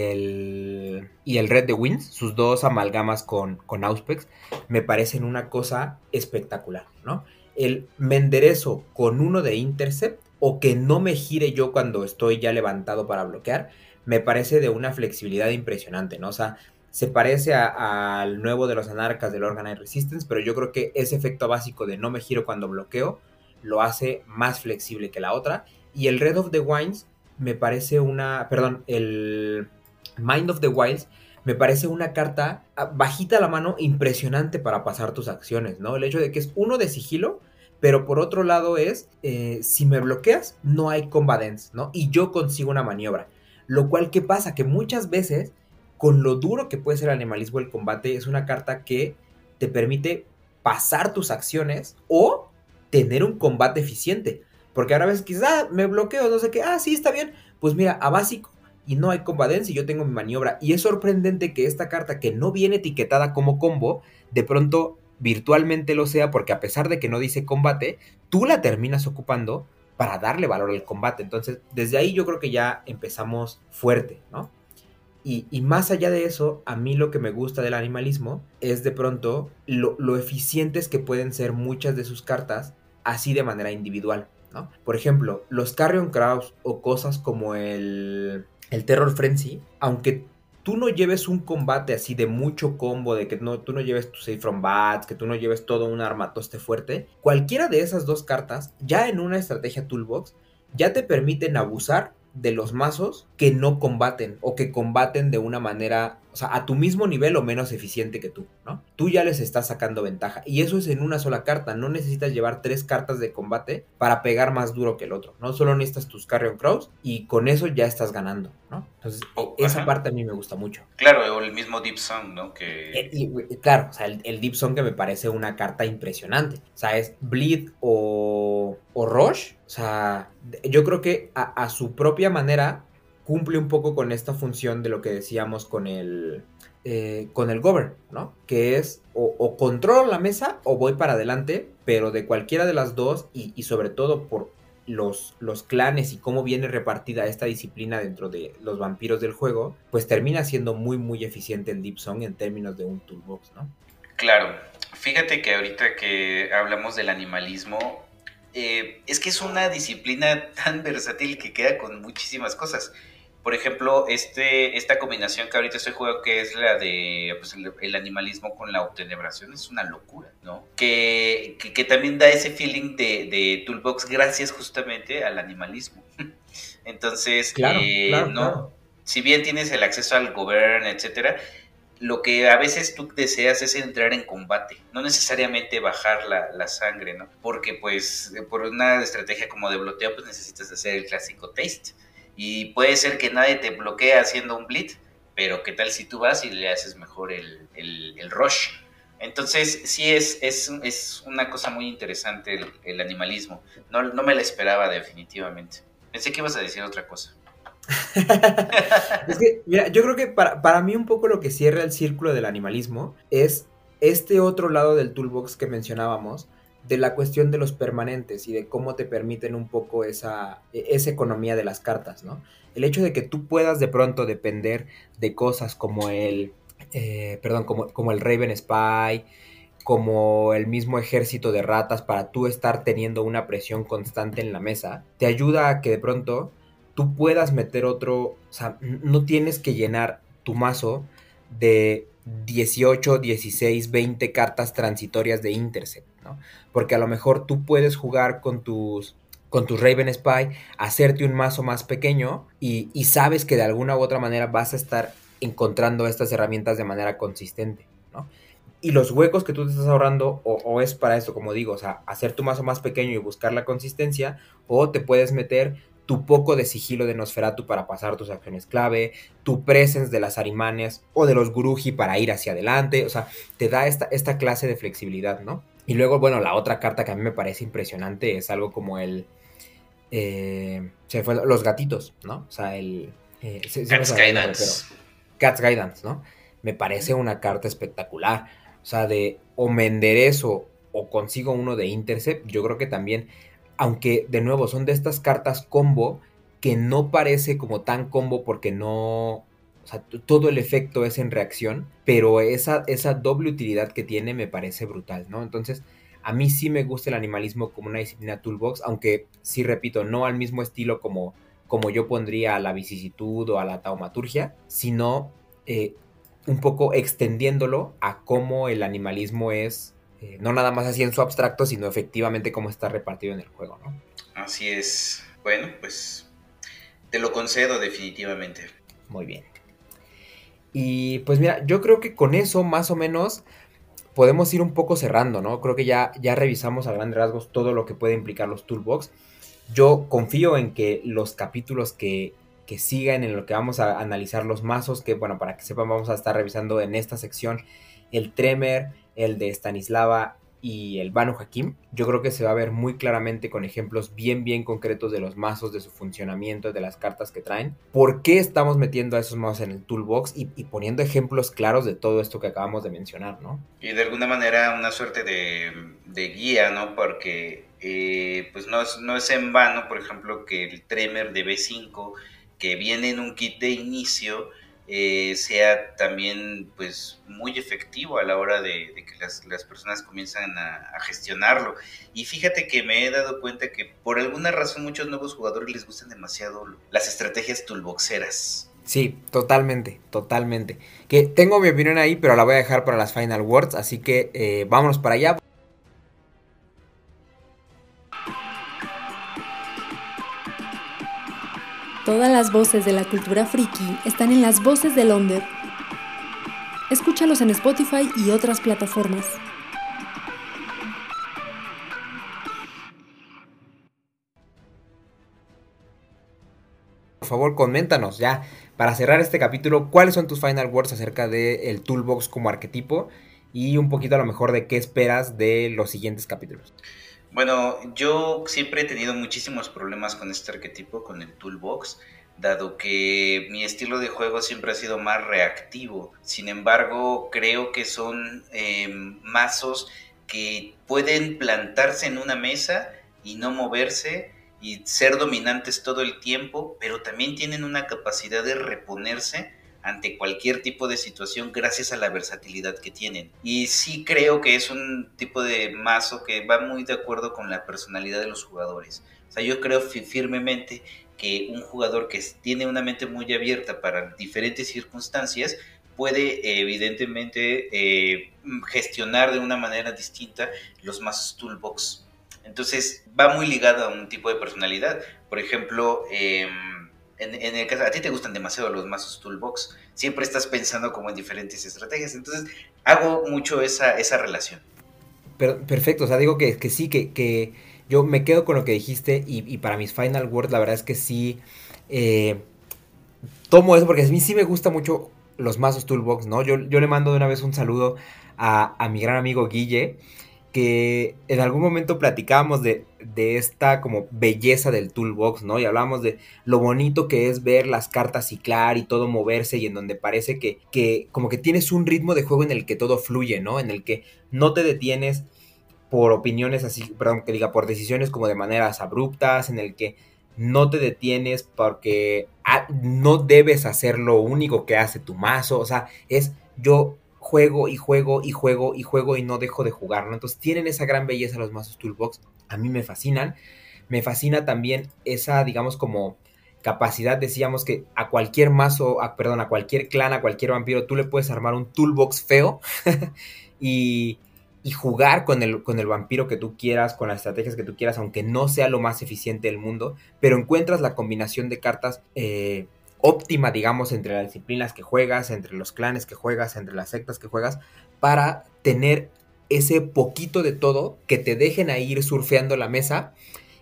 y el Red the Winds, sus dos amalgamas con Auspex, me parecen una cosa espectacular, ¿no? El me enderezo con uno de Intercept, o que no me gire yo cuando estoy ya levantado para bloquear, me parece de una flexibilidad impresionante, ¿no? O sea, se parece al nuevo de los Anarcas del Organized Resistance, pero yo creo que ese efecto básico de no me giro cuando bloqueo lo hace más flexible que la otra. Y el Red of the Winds me parece el Mind of the Wilds me parece una carta bajita a la mano, impresionante para pasar tus acciones, ¿no? El hecho de que es uno de sigilo, pero por otro lado es, si me bloqueas, no hay combat ends, ¿no? Y yo consigo una maniobra. Lo cual, ¿qué pasa? Que muchas veces, con lo duro que puede ser el animalismo el combate, es una carta que te permite pasar tus acciones o tener un combate eficiente. Porque ahora ves, quizás me bloqueo, no sé qué, sí, está bien. Pues mira, a básico, y no hay combat ends y yo tengo mi maniobra. Y es sorprendente que esta carta, que no viene etiquetada como combo, de pronto virtualmente lo sea, porque a pesar de que no dice combate, tú la terminas ocupando para darle valor al combate. Entonces, desde ahí yo creo que ya empezamos fuerte, ¿no? Y más allá de eso, a mí lo que me gusta del animalismo es de pronto lo eficientes que pueden ser muchas de sus cartas así de manera individual, ¿no? Por ejemplo, los Carrion Crows o cosas como el Terror Frenzy, aunque tú no lleves un combate así de mucho combo, de que tú no lleves tu Save from Bats, que tú no lleves todo un armatoste fuerte, cualquiera de esas dos cartas, ya en una estrategia toolbox, ya te permiten abusar de los mazos que no combaten o que combaten de una manera, o sea, a tu mismo nivel o menos eficiente que tú, ¿no? Tú ya les estás sacando ventaja y eso es en una sola carta, no necesitas llevar 3 cartas de combate para pegar más duro que el otro, ¿no? Solo necesitas tus Carrion Crows y con eso ya estás ganando, ¿no? Entonces, esa parte a mí me gusta mucho. Claro, o el mismo Deep Song, ¿no? Claro, o sea, el Deep Song que me parece una carta impresionante, o sea, es Bleed o Rush, o sea, yo creo que a su propia manera cumple un poco con esta función de lo que decíamos con el Govern, ¿no? Que es o controlo la mesa o voy para adelante, pero de cualquiera de las dos y sobre todo por los clanes y cómo viene repartida esta disciplina dentro de los vampiros del juego, pues termina siendo muy muy eficiente el Deep Song en términos de un toolbox, ¿no? Claro, fíjate que ahorita que hablamos del animalismo, es que es una disciplina tan versátil que queda con muchísimas cosas. Por ejemplo, esta combinación que ahorita estoy jugando, que es la de pues, el animalismo con la obtenebración, es una locura, ¿no? Que también da ese feeling de toolbox gracias justamente al animalismo. Entonces, Claro. Si bien tienes el acceso al govern, etcétera, lo que a veces tú deseas es entrar en combate, no necesariamente bajar la sangre, ¿no? Porque pues por una estrategia como de bloqueo pues necesitas hacer el clásico taste. Y puede ser que nadie te bloquee haciendo un bleed, pero qué tal si tú vas y le haces mejor el rush. Entonces sí es una cosa muy interesante el animalismo. No me la esperaba definitivamente. Pensé que ibas a decir otra cosa. Es que, mira, yo creo que para mí un poco lo que cierra el círculo del animalismo es este otro lado del toolbox que mencionábamos, de la cuestión de los permanentes y de cómo te permiten un poco esa economía de las cartas, ¿no? El hecho de que tú puedas de pronto depender de cosas como como el Raven Spy, como el mismo ejército de ratas para tú estar teniendo una presión constante en la mesa, te ayuda a que de pronto tú puedas meter otro, o sea, no tienes que llenar tu mazo de 18, 16, 20 cartas transitorias de Intercept, ¿no? Porque a lo mejor tú puedes jugar con tus Raven Spy, hacerte un mazo más pequeño y sabes que de alguna u otra manera vas a estar encontrando estas herramientas de manera consistente, ¿no? Y los huecos que tú te estás ahorrando o es para esto, como digo, o sea, hacer tu mazo más pequeño y buscar la consistencia, o te puedes meter tu poco de sigilo de Nosferatu para pasar tus acciones clave, tu presence de las Arimanes o de los Guruji para ir hacia adelante, o sea, te da esta clase de flexibilidad, ¿no? Y luego, bueno, la otra carta que a mí me parece impresionante es algo como los gatitos, ¿no? O sea, Cat's Guidance. Cat's Guidance, ¿no? Me parece una carta espectacular. O sea, de o me enderezo o consigo uno de Intercept, yo creo que también, aunque de nuevo son de estas cartas combo que no parece como tan combo porque no, o sea, todo el efecto es en reacción, pero esa doble utilidad que tiene me parece brutal, ¿no? Entonces, a mí sí me gusta el animalismo como una disciplina toolbox, aunque sí repito, no al mismo estilo como yo pondría a la vicisitud o a la taumaturgia, sino un poco extendiéndolo a cómo el animalismo es, no nada más así en su abstracto, sino efectivamente cómo está repartido en el juego, ¿no? Así es. Bueno, pues te lo concedo definitivamente. Muy bien. Y pues mira, yo creo que con eso más o menos podemos ir un poco cerrando, ¿no? Creo que ya revisamos a grandes rasgos todo lo que puede implicar los toolbox. Yo confío en que los capítulos que sigan, en lo que vamos a analizar los mazos, que bueno, para que sepan, vamos a estar revisando en esta sección el Tremor, el de Stanislava y el Banu Hakim. Yo creo que se va a ver muy claramente con ejemplos bien concretos de los mazos, de su funcionamiento, de las cartas que traen. ¿Por qué estamos metiendo a esos mazos en el toolbox? Y poniendo ejemplos claros de todo esto que acabamos de mencionar, ¿no? Y de alguna manera una suerte de guía, ¿no? Porque pues no es en vano, por ejemplo, que el Tremor de B5, que viene en un kit de inicio, sea también pues muy efectivo a la hora de que las personas comienzan a gestionarlo. Y fíjate que me he dado cuenta que por alguna razón muchos nuevos jugadores les gustan demasiado las estrategias toolboxeras. Sí, totalmente. Que tengo mi opinión ahí, pero la voy a dejar para las final words, así que vámonos para allá. Todas las voces de la cultura friki están en Las Voces del Onder. Escúchalos en Spotify y otras plataformas. Por favor, coméntanos ya, para cerrar este capítulo, cuáles son tus final words acerca del toolbox como arquetipo y un poquito a lo mejor de qué esperas de los siguientes capítulos. Bueno, yo siempre he tenido muchísimos problemas con este arquetipo, con el toolbox, dado que mi estilo de juego siempre ha sido más reactivo. Sin embargo, creo que son mazos que pueden plantarse en una mesa y no moverse y ser dominantes todo el tiempo, pero también tienen una capacidad de reponerse ante cualquier tipo de situación gracias a la versatilidad que tienen. Y sí creo que es un tipo de mazo que va muy de acuerdo con la personalidad de los jugadores. O sea, yo creo firmemente que un jugador que tiene una mente muy abierta para diferentes circunstancias puede evidentemente gestionar de una manera distinta los mazos toolbox. Entonces va muy ligado a un tipo de personalidad. Por ejemplo, en el caso, a ti te gustan demasiado los mazos toolbox, siempre estás pensando como en diferentes estrategias, entonces hago mucho esa relación. Perfecto, o sea, digo que sí, que yo me quedo con lo que dijiste y para mis final words la verdad es que sí tomo eso porque a mí sí me gusta mucho los mazos toolbox, ¿no? Yo le mando de una vez un saludo a mi gran amigo Guille, que en algún momento platicábamos de esta como belleza del toolbox, ¿no? Y hablábamos de lo bonito que es ver las cartas ciclar y todo moverse y en donde parece que como que tienes un ritmo de juego en el que todo fluye, ¿no? En el que no te detienes por opiniones así, perdón, que diga, por decisiones como de maneras abruptas, en el que no te detienes porque no debes hacer lo único que hace tu mazo, o sea, es yo juego y juego y juego y juego y no dejo de jugar, ¿no? Entonces tienen esa gran belleza los mazos toolbox, a mí me fascinan. Me fascina también esa, digamos, como capacidad, decíamos que a cualquier mazo, a cualquier clan, a cualquier vampiro, tú le puedes armar un toolbox feo y jugar con el vampiro que tú quieras, con las estrategias que tú quieras, aunque no sea lo más eficiente del mundo, pero encuentras la combinación de cartas óptima, digamos, entre las disciplinas que juegas, entre los clanes que juegas, entre las sectas que juegas, para tener ese poquito de todo que te dejen ahí ir surfeando la mesa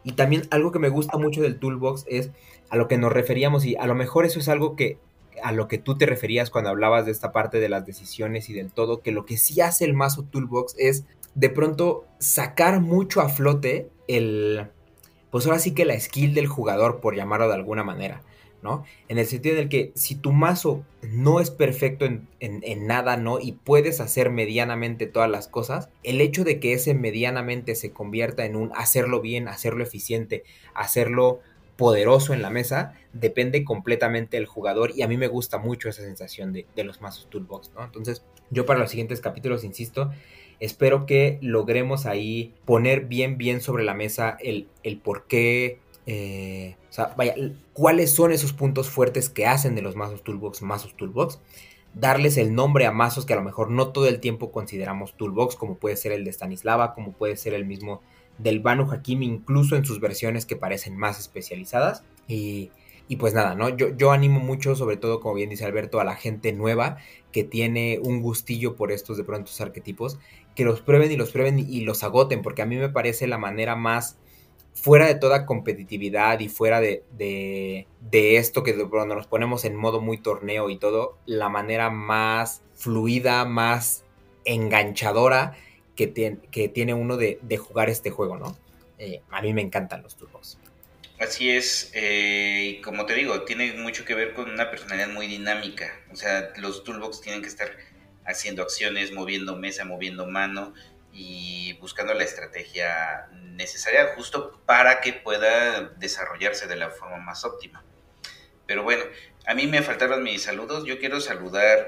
Y también algo que me gusta mucho del Toolbox es a lo que nos referíamos, y a lo mejor eso es algo que a lo que tú te referías cuando hablabas de esta parte de las decisiones y del todo, que lo que sí hace el mazo Toolbox es de pronto sacar mucho a flote pues ahora sí que la skill del jugador, por llamarlo de alguna manera, ¿no? En el sentido en el que si tu mazo no es perfecto en nada, ¿no? Y puedes hacer medianamente todas las cosas, el hecho de que ese medianamente se convierta en un hacerlo bien, hacerlo eficiente, hacerlo poderoso en la mesa, depende completamente del jugador, y a mí me gusta mucho esa sensación de los mazos Toolbox, ¿no? Entonces, yo para los siguientes capítulos, insisto, espero que logremos ahí poner bien sobre la mesa el por qué, o sea, vaya, cuáles son esos puntos fuertes que hacen de los mazos Toolbox, darles el nombre a mazos que a lo mejor no todo el tiempo consideramos Toolbox, como puede ser el de Stanislava, como puede ser el mismo del Banu Hakimi, incluso en sus versiones que parecen más especializadas. Y pues nada, ¿no? Yo animo mucho, sobre todo, como bien dice Alberto, a la gente nueva que tiene un gustillo por estos de pronto arquetipos, que los prueben y los agoten, porque a mí me parece la manera más fuera de toda competitividad y fuera de esto que cuando nos ponemos en modo muy torneo y todo, la manera más fluida, más enganchadora que tiene uno de jugar este juego, ¿no? A mí me encantan los Toolbox. Así es, y como te digo, tiene mucho que ver con una personalidad muy dinámica. O sea, los Toolbox tienen que estar haciendo acciones, moviendo mesa, moviendo mano y buscando la estrategia necesaria justo para que pueda desarrollarse de la forma más óptima. Pero bueno, a mí me faltaron mis saludos. Yo quiero saludar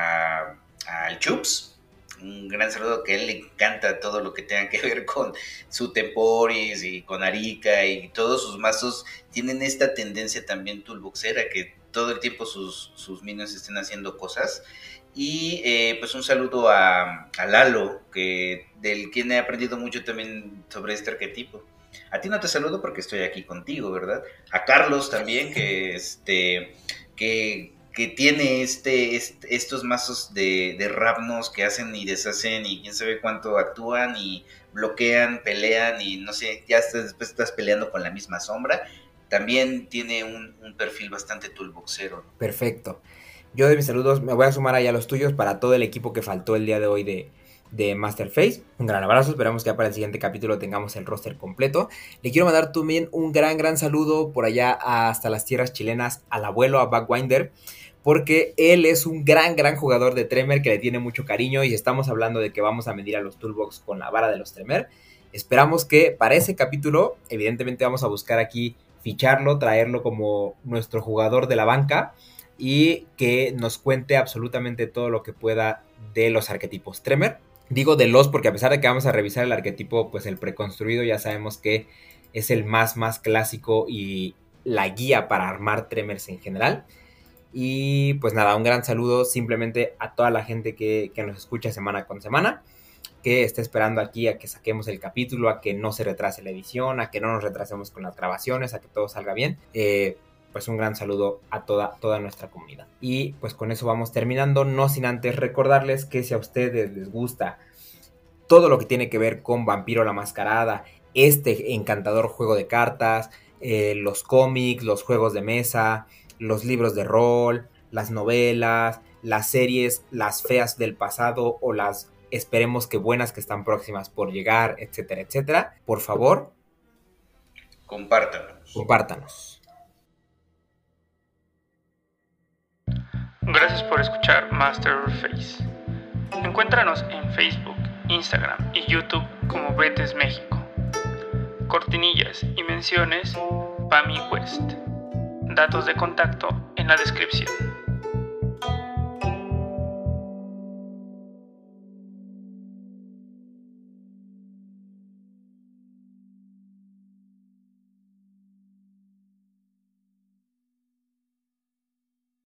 al Chups. Un gran saludo, que a él le encanta todo lo que tenga que ver con su Temporis y con Arika, y todos sus mazos tienen esta tendencia también toolboxera, que todo el tiempo sus minions estén haciendo cosas. Y pues un saludo a Lalo, del quien he aprendido mucho también sobre este arquetipo. A ti no te saludo porque estoy aquí contigo, ¿verdad? A Carlos también, que tiene estos mazos de Ravnos que hacen y deshacen y quién sabe cuánto actúan y bloquean, pelean y no sé, ya después estás peleando con la misma sombra. También tiene un perfil bastante toolboxero. Perfecto. Yo de mis saludos me voy a sumar allá a los tuyos para todo el equipo que faltó el día de hoy de Masterface. Un gran abrazo, esperamos que ya para el siguiente capítulo tengamos el roster completo. Le quiero mandar también un gran saludo por allá hasta las tierras chilenas al abuelo, a Backwinder, porque él es un gran jugador de Tremor que le tiene mucho cariño, y estamos hablando de que vamos a medir a los Toolbox con la vara de los Tremor. Esperamos que para ese capítulo, evidentemente vamos a buscar aquí ficharlo, traerlo como nuestro jugador de la banca, y que nos cuente absolutamente todo lo que pueda de los arquetipos Tremor. Digo de los porque a pesar de que vamos a revisar el arquetipo, pues el preconstruido ya sabemos que es el más clásico y la guía para armar Tremors en general. Y pues nada, un gran saludo simplemente a toda la gente que nos escucha semana con semana, que está esperando aquí a que saquemos el capítulo, a que no se retrase la edición, a que no nos retrasemos con las grabaciones, a que todo salga bien. Pues un gran saludo a toda nuestra comunidad. Y pues con eso vamos terminando, no sin antes recordarles que si a ustedes les gusta todo lo que tiene que ver con Vampiro la Mascarada, este encantador juego de cartas, los cómics, los juegos de mesa, los libros de rol, las novelas, las series, las feas del pasado o las esperemos que buenas que están próximas por llegar, etcétera, etcétera, por favor, compártanos. Gracias por escuchar Masterface. Encuéntranos en Facebook, Instagram y YouTube como Betes México. Cortinillas y menciones, Pami West. Datos de contacto en la descripción.